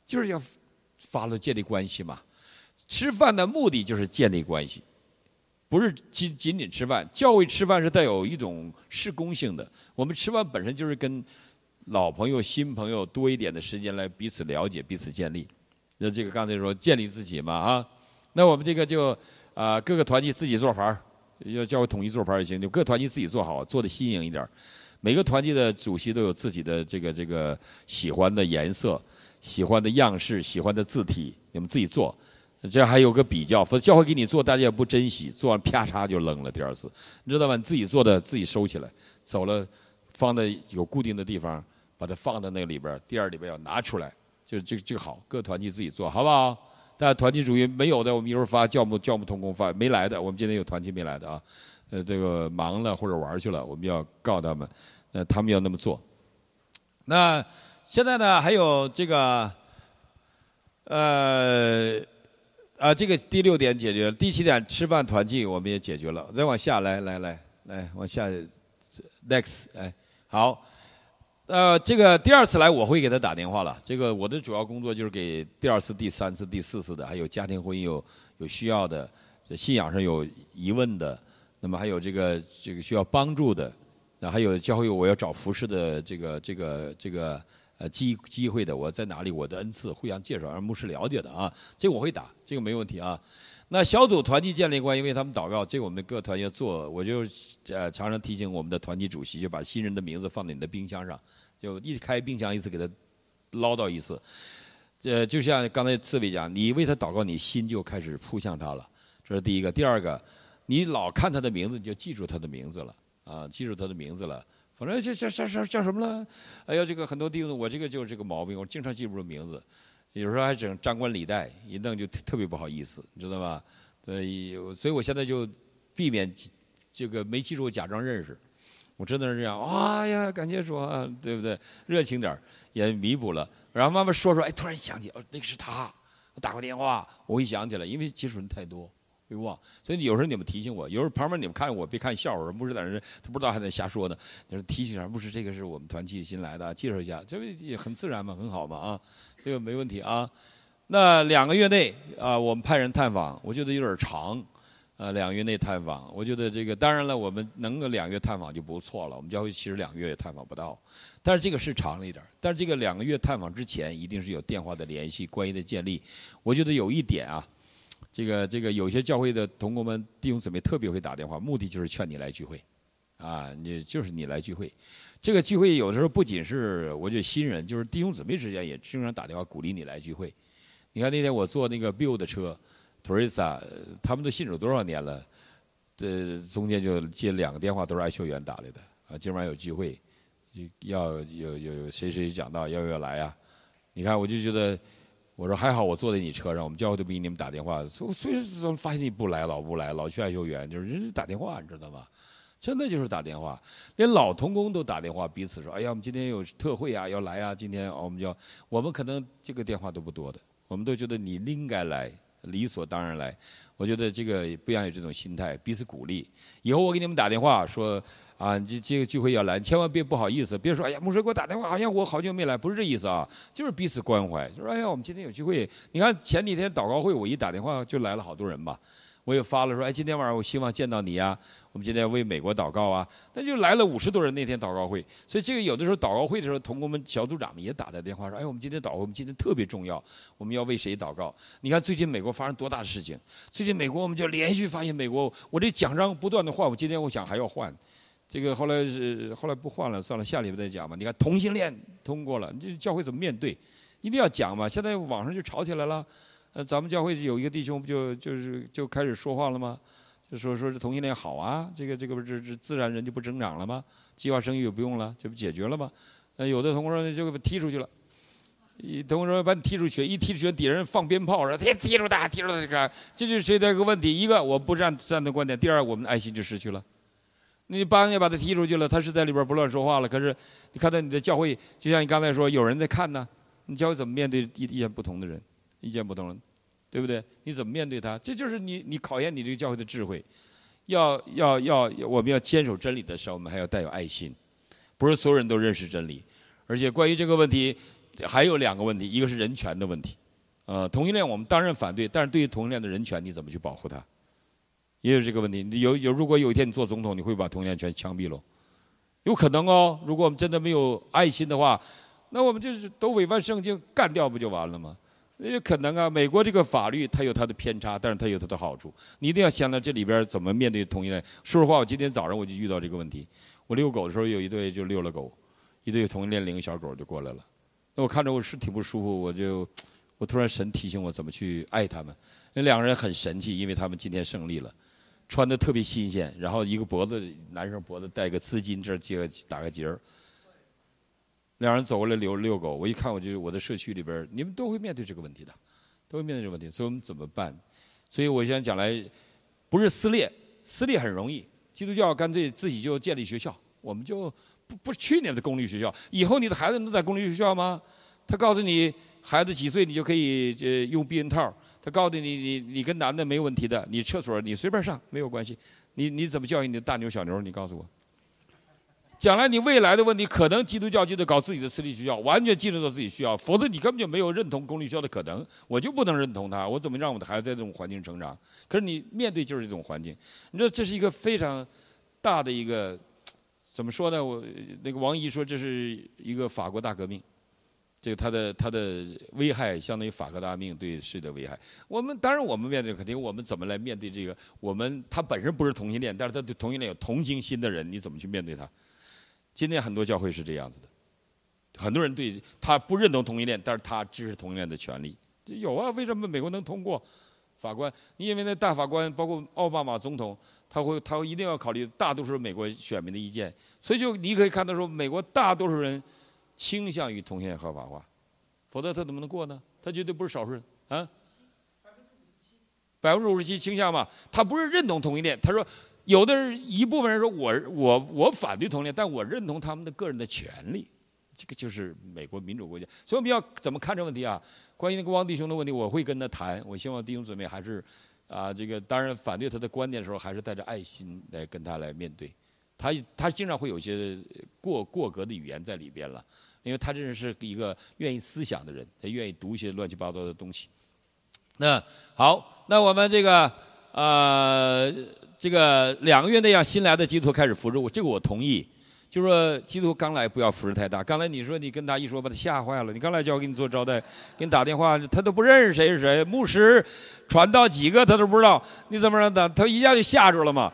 就是要发了建立关系嘛。吃饭的目的就是建立关系，不是仅仅仅吃饭。教会吃饭是带有一种事工性的，我们吃饭本身就是跟老朋友、新朋友多一点的时间来彼此了解、彼此建立。那这个刚才说建立自己嘛啊，那我们这个就啊、呃、各个团体自己做法儿，要教会统一做法儿也行，就各团体自己做好，做的新颖一点儿。每个团体的主席都有自己的这个这个喜欢的颜色、喜欢的样式、喜欢的字体，你们自己做。这样还有个比较，否则教会给你做，大家也不珍惜，做完啪嚓就扔了。第二次，你知道吧？你自己做的自己收起来，走了，放在有固定的地方，把它放在那个里边。第二礼拜要拿出来，就这这个好，各团体自己做好不好？大家团体主义没有的，我们一会儿发教牧教牧同工发没来的，我们今天有团体没来的啊，呃，这个忙了或者玩去了，我们要告诉他们，呃，他们要那么做。那现在呢，还有这个，呃。啊，这个第六点解决了，第七点吃饭团契我们也解决了。再往下来，来来来，往下 ，next， 哎，好，呃，这个第二次来我会给他打电话了。这个我的主要工作就是给第二次、第三次、第四次的，还有家庭婚姻有有需要的，信仰上有疑问的，那么还有这个这个需要帮助的，那还有教会我要找服侍的这个这个这个。呃，机机会的，我在哪里？我的恩赐互相介绍，让牧师了解的啊，这个我会打，这个没问题啊。那小组团体建立关系，为他们祷告，这个我们各团要做。我就呃常常提醒我们的团体主席，就把新人的名字放在你的冰箱上，就一开冰箱一次给他唠叨一次。呃，就像刚才刺猬讲，你为他祷告，你心就开始扑向他了，这是第一个。第二个，你老看他的名字，你就记住他的名字了啊，记住他的名字了。反正叫叫叫叫叫什么了？哎呀，这个很多弟兄，我这个就是这个毛病，我经常记不住名字，有时候还整张冠李戴，一弄就特别不好意思，你知道吧？对，所以我现在就避免这个没记住假装认识。我真的是这样，哎呀，感谢主啊，对不对？热情点也弥补了。然后慢慢说说，哎，突然想起，哦，那个是他，我打过电话，我会想起来，因为接触人太多。会忘，所以有时候你们提醒我，有时候旁边你们看我，别看笑话，牧师在那，他不知道还在瞎说呢。就是提醒上，牧师这个是我们团契新来的，介绍一下，这也很自然嘛，很好嘛啊，这个没问题啊。那两个月内啊，我们派人探访，我觉得有点长，呃，两个月内探访，我觉得这个当然了，我们能够两个月探访就不错了。我们教会其实两个月也探访不到，但是这个是长了一点。但是这个两个月探访之前，一定是有电话的联系、关系的建立。我觉得有一点啊。这个这个有些教会的同工们弟兄姊妹特别会打电话，目的就是劝你来聚会，啊，你就是你来聚会。这个聚会有的时候不仅是我觉得新人，就是弟兄姊妹之间也经常打电话鼓励你来聚会。你看那天我坐那个 Bill 的车 ，Teresa， 他们都信主多少年了，这中间就接两个电话都是爱球员打来的啊，今晚有聚会，要有有谁谁讲到要不要来啊？你看我就觉得。我说还好，我坐在你车上，我们教会都不给你们打电话，所以所以怎么发现你不来，老不来，老去爱球员，就是人家打电话，你知道吗？真的就是打电话，连老同工都打电话，彼此说，哎呀，我们今天有特会啊，要来啊，今天我们就，我们可能这个电话都不多的，我们都觉得你应该来，理所当然来。我觉得这个不要有这种心态，彼此鼓励。以后我给你们打电话说。啊，这这个聚会要来，千万别不好意思，别说哎呀，牧师给我打电话，好像我好久没来，不是这意思啊，就是彼此关怀，就说哎呀，我们今天有聚会，你看前几天祷告会，我一打电话就来了好多人吧，我也发了说，哎，今天晚上我希望见到你呀，我们今天为美国祷告啊，那就来了五十多人那天祷告会，所以这个有的时候祷告会的时候，同工们小组长们也打的电话说，哎，我们今天祷告，我们今天特别重要，我们要为谁祷告？你看最近美国发生多大的事情，最近美国我们就连续发现美国，我这奖章不断的换，我今天我想还要换。这个后来是后来不换了，算了，下礼拜再讲吧。你看同性恋通过了，这教会怎么面对？一定要讲嘛。现在网上就吵起来了，呃，咱们教会有一个弟兄不就就是就开始说话了吗？就说说是同性恋好啊，这个这个不是自然人就不增长了吗？计划生育也不用了，这不解决了吗？呃，有的同工说就给踢出去了，一同工说把你踢出去，一踢出去底下人放鞭炮，说踢踢出他，踢出他这个，这就是谁的一个问题。一个我不站站的观点，第二我们的爱心就失去了。你帮也把他踢出去了，他是在里边不乱说话了。可是你看到你的教会，就像你刚才说，有人在看呢。你教会怎么面对意意见不同的人，意见不同人，对不对？你怎么面对他？这就是你你考验你这个教会的智慧。要要要，我们要坚守真理的时候，我们还要带有爱心，不是所有人都认识真理。而且关于这个问题， 还有两个问题，一个是人权的问题。呃，同性恋我们当然反对，但是对于同性恋的人权你怎么去保护他？也有这个问题。有有，如果有一天你做总统，你会把同性恋全枪毙喽？有可能哦。如果我们真的没有爱心的话，那我们就是都违反圣经，干掉不就完了吗？也可能啊。美国这个法律它有它的偏差，但是它有它的好处。你一定要想到这里边怎么面对同性恋。说实话，我今天早上我就遇到这个问题。我遛狗的时候，有一对就遛了狗，一对同性恋领个小狗就过来了。那我看着我是挺不舒服，我就。我突然神提醒我怎么去爱他们，那两个人很神气，因为他们今天胜利了，穿的特别新鲜，然后一个脖子男生脖子戴个丝巾，这儿接个打个结儿，两人走过来遛遛狗，我一看我就我的社区里边你们都会面对这个问题的，都会面对这个问题，所以我们怎么办？所以我想讲来，不是撕裂，撕裂很容易，基督教干脆自己就建立学校，我们就不不去你的公立学校，以后你的孩子能在公立学校吗？他告诉你。孩子几岁你就可以呃用避孕套，他告诉你你你跟男的没有问题的，你厕所你随便上没有关系，你你怎么教育你的大牛小牛？你告诉我，将来你未来的问题可能基督教就得搞自己的私立学校，完全进入到自己需要，否则你根本就没有认同公立学校的可能，我就不能认同他，我怎么让我的孩子在这种环境成长？可是你面对就是这种环境，你说这是一个非常大的一个怎么说呢？我那个王毅说这是一个法国大革命。这个它的它的危害相当于法国大革命对世界的危害。我们当然我们面对肯定我们怎么来面对这个？我们他本身不是同性恋，但是他对同性恋有同情心的人，你怎么去面对他？今天很多教会是这样子的，很多人对他不认同同性恋，但是他支持同性恋的权利。有啊，为什么美国能通过？法官，你因为那大法官包括奥巴马总统，他会他会一定要考虑大多数美国选民的意见，所以就你可以看到说，美国大多数人。倾向于同性恋合法化，否则他怎么能过呢？他绝对不是少数人啊，百分之五十七倾向嘛。他不是认同同性恋，他说有的人一部分人说我我我反对同性恋，但我认同他们的个人的权利。这个就是美国民主国家，所以我们要怎么看这个问题啊？关于那个汪弟兄的问题，我会跟他谈。我希望弟兄姊妹还是啊，这个当然反对他的观点的时候，还是带着爱心来跟他来面对。他他经常会有些过过格的语言在里边了。因为他真是一个愿意思想的人，他愿意读一些乱七八糟的东西。那好，那我们这个呃，这个两个月内让新来的基督徒开始服侍，我这个我同意。就是说，基督徒刚来不要服侍太大。刚才你说你跟他一说，把他吓坏了。你刚来教我给你做招待，给你打电话，他都不认识谁是谁，牧师传道几个他都不知道，你怎么让他？他一下就吓住了嘛。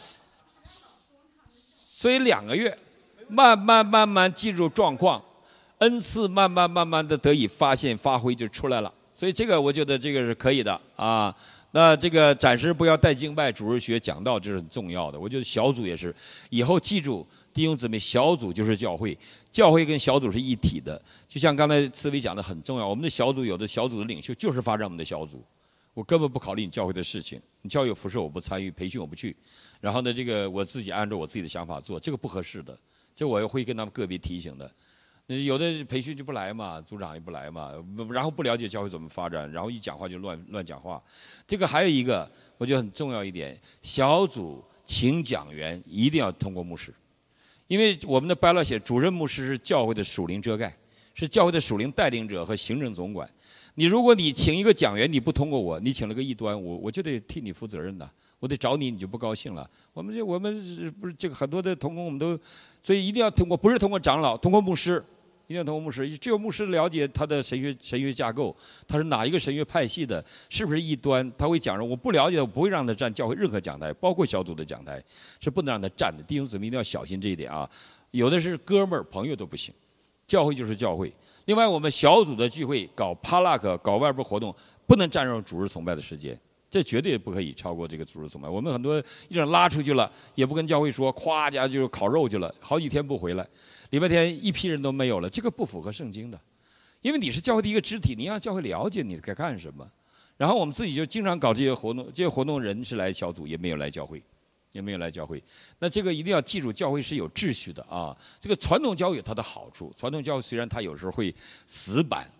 所以两个月，慢慢慢慢记住状况。恩赐慢慢慢慢的得以发现发挥就出来了，所以这个我觉得这个是可以的啊。那这个暂时不要带敬拜、主日学、讲道，这是很重要的。我觉得小组也是，以后记住弟兄姊妹，小组就是教会，教会跟小组是一体的。就像刚才思维讲的很重要，我们的小组有的小组的领袖就是发展我们的小组，我根本不考虑你教会的事情，你教会有服事我不参与，培训我不去，然后呢，这个我自己按照我自己的想法做，这个不合适的，这我也会跟他们个别提醒的。有的培训就不来嘛，组长也不来嘛，然后不了解教会怎么发展，然后一讲话就乱乱讲话。这个还有一个，我觉得很重要一点，小组请讲员一定要通过牧师，因为我们的拜勒写，主任牧师是教会的属灵遮盖，是教会的属灵带领者和行政总管。你如果你请一个讲员，你不通过我，你请了个异端，我我就得替你负责任的，我得找你，你就不高兴了。我们这我们不是这个很多的同工，我们都，所以一定要通过，不是通过长老，通过牧师。一定要通过牧师，只有牧师了解他的神学神学架构，他是哪一个神学派系的，是不是异端，他会讲说我不了解，我不会让他站教会任何讲台，包括小组的讲台，是不能让他站的。弟兄姊妹一定要小心这一点啊！有的是哥们儿朋友都不行，教会就是教会。另外，我们小组的聚会搞帕拉克，搞外边活动，不能占用主日崇拜的时间，这绝对不可以超过这个主日崇拜。我们很多一整拉出去了，也不跟教会说，咵家就烤肉去了，好几天不回来。礼拜天一批人都没有了，这个不符合圣经的，因为你是教会的一个肢体，你让教会了解你该干什么。然后我们自己就经常搞这些活动，这些活动人是来小组，也没有来教会，也没有来教会。那这个一定要记住，教会是有秩序的啊。这个传统教会有它的好处，传统教会虽然它有时候会死板，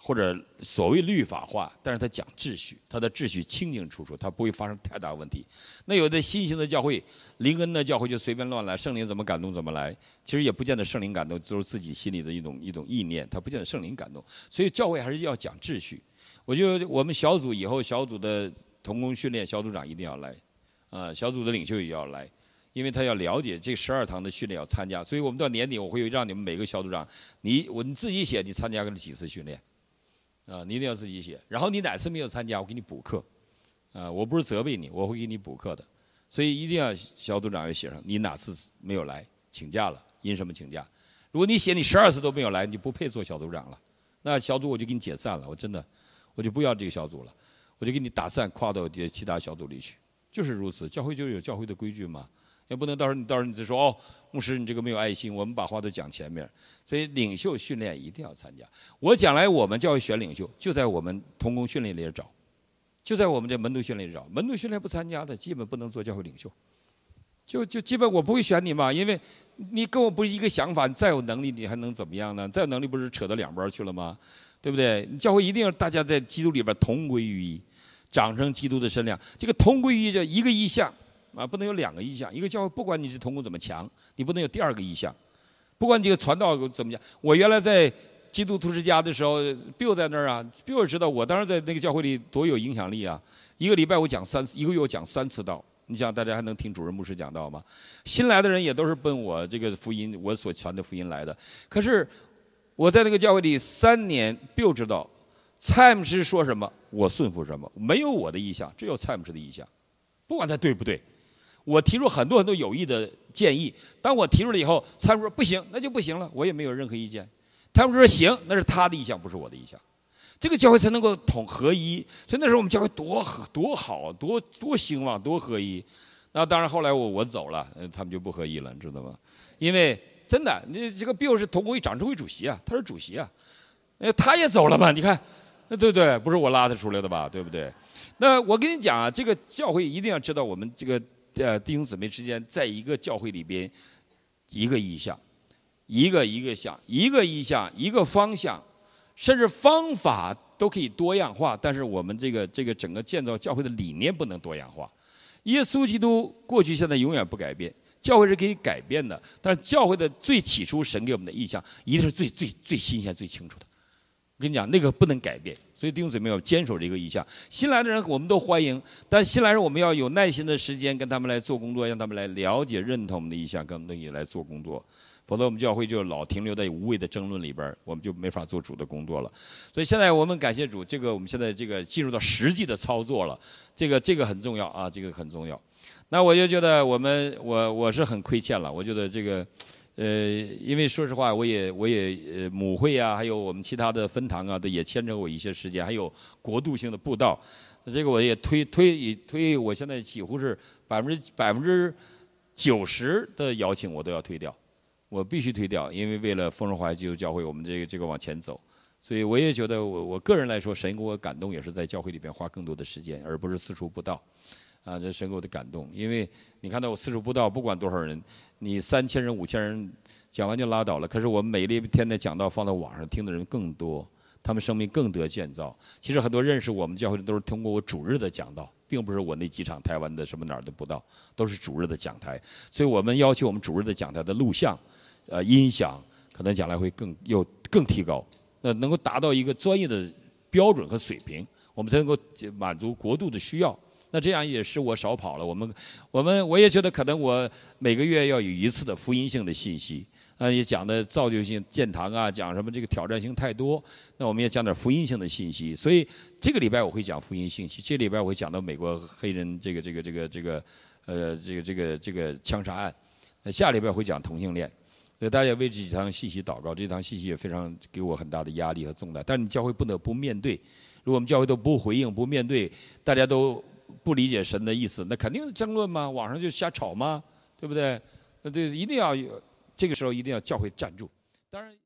或者所谓律法化，但是他讲秩序，他的秩序清清楚楚，他不会发生太大问题。那有的新兴的教会，林恩的教会就随便乱来，圣灵怎么感动怎么来，其实也不见得圣灵感动，都是自己心里的一种一种意念，他不见得圣灵感动。所以教会还是要讲秩序。我觉得我们小组以后小组的同工训练小组长一定要来，啊，小组的领袖也要来。因为他要了解这十二堂的训练要参加，所以我们到年底我会让你们每个小组长，你我你自己写你参加了几次训练，啊，你一定要自己写。然后你哪次没有参加，我给你补课，啊，我不是责备你，我会给你补课的。所以一定要小组长要写上你哪次没有来，请假了，因什么请假。如果你写你十二次都没有来，你就不配做小组长了，那小组我就给你解散了，我真的我就不要这个小组了，我就给你打散，跨到其他小组里去，就是如此。教会就是有教会的规矩嘛。也不能到时候你到时候你就说哦，牧师你这个没有爱心，我们把话都讲前面，所以领袖训练一定要参加。我将来我们教会选领袖，就在我们同工训练里找，就在我们这门徒训练里找。门徒训练不参加的，基本不能做教会领袖。就就基本我不会选你嘛，因为你跟我不是一个想法，你再有能力你还能怎么样呢？再有能力不是扯到两边去了吗？对不对？教会一定要大家在基督里边同归于一，长成基督的身量。这个同归于一就一个意向。啊，不能有两个意向。一个教会，不管你是同工怎么强，你不能有第二个意向。不管这个传道怎么讲，我原来在基督徒之家的时候 ，Bill 在那儿啊 ，Bill 知道我当时在那个教会里多有影响力啊。一个礼拜我讲三次，一个月我讲三次道。你想大家还能听主任牧师讲道吗？新来的人也都是奔我这个福音，我所传的福音来的。可是我在那个教会里三年 ，Bill 知道蔡牧师说什么，我顺服什么，没有我的意向，只有蔡牧师的意向，不管他对不对。我提出很多很多有益的建议，当我提出了以后，参谋说不行，那就不行了，我也没有任何意见。他们说行，那是他的意向，不是我的意向，这个教会才能够统合一。所以那时候我们教会多多好，多多兴旺，多合一。那当然后来我我走了，他们就不合一了，你知道吗？因为真的，你这个 Bill 是同工会长执会主席啊，他是主席啊，他也走了嘛，你看，对不对？不是我拉他出来的吧，对不对？那我跟你讲啊，这个教会一定要知道我们这个。呃，弟兄姊妹之间，在一个教会里边，一个意向，一个一个向，一个意向，一个方向，甚至方法都可以多样化。但是我们这个这个整个建造教会的理念不能多样化。耶稣基督过去、现在永远不改变，教会是可以改变的。但是教会的最起初神给我们的意向，一定是最最最新鲜、最清楚的。我跟你讲，那个不能改变，所以弟兄姊妹要坚守这个意向。新来的人我们都欢迎，但新来人我们要有耐心的时间跟他们来做工作，让他们来了解、认同我们的意向，跟我们一起来做工作。否则我们教会就老停留在无谓的争论里边，我们就没法做主的工作了。所以现在我们感谢主，这个我们现在这个进入到实际的操作了，这个这个很重要啊，这个很重要。那我就觉得我们我我是很亏欠了，我觉得这个。呃，因为说实话，我也我也呃母会啊，还有我们其他的分堂啊，都也牵扯我一些时间，还有国度性的布道，这个我也推推推，我现在几乎是百分之百分之九十的邀请我都要推掉，我必须推掉，因为为了丰润华基督教会，我们这个这个往前走，所以我也觉得我我个人来说，神给我感动也是在教会里边花更多的时间，而不是四处布道。啊，这神给我的感动，因为你看到我四处布道，不管多少人，你三千人、五千人讲完就拉倒了。可是我们每一天的讲道放到网上，听的人更多，他们生命更得建造。其实很多认识我们教会的都是通过我主日的讲道，并不是我那几场台湾的什么哪儿的布道，都是主日的讲台。所以我们要求我们主日的讲台的录像、呃音响，可能将来会更又更提高，那能够达到一个专业的标准和水平，我们才能够满足国度的需要。那这样也使我少跑了。我们，我们我也觉得可能我每个月要有一次的福音性的信息，啊，也讲的造就性建堂啊，讲什么这个挑战性太多，那我们也讲点福音性的信息。所以这个礼拜我会讲福音信息，这个礼拜我会讲到美国黑人这个这个这个这个呃这个这个这个枪杀案，那下礼拜会讲同性恋。所以大家也为这几堂信息祷告，这堂信息也非常给我很大的压力和重担。但是你教会不得不面对，如果我们教会都不回应、不面对，大家都不理解神的意思，那肯定是争论嘛，网上就瞎吵嘛，对不对？那对，一定要有，这个时候一定要教会站住。当然。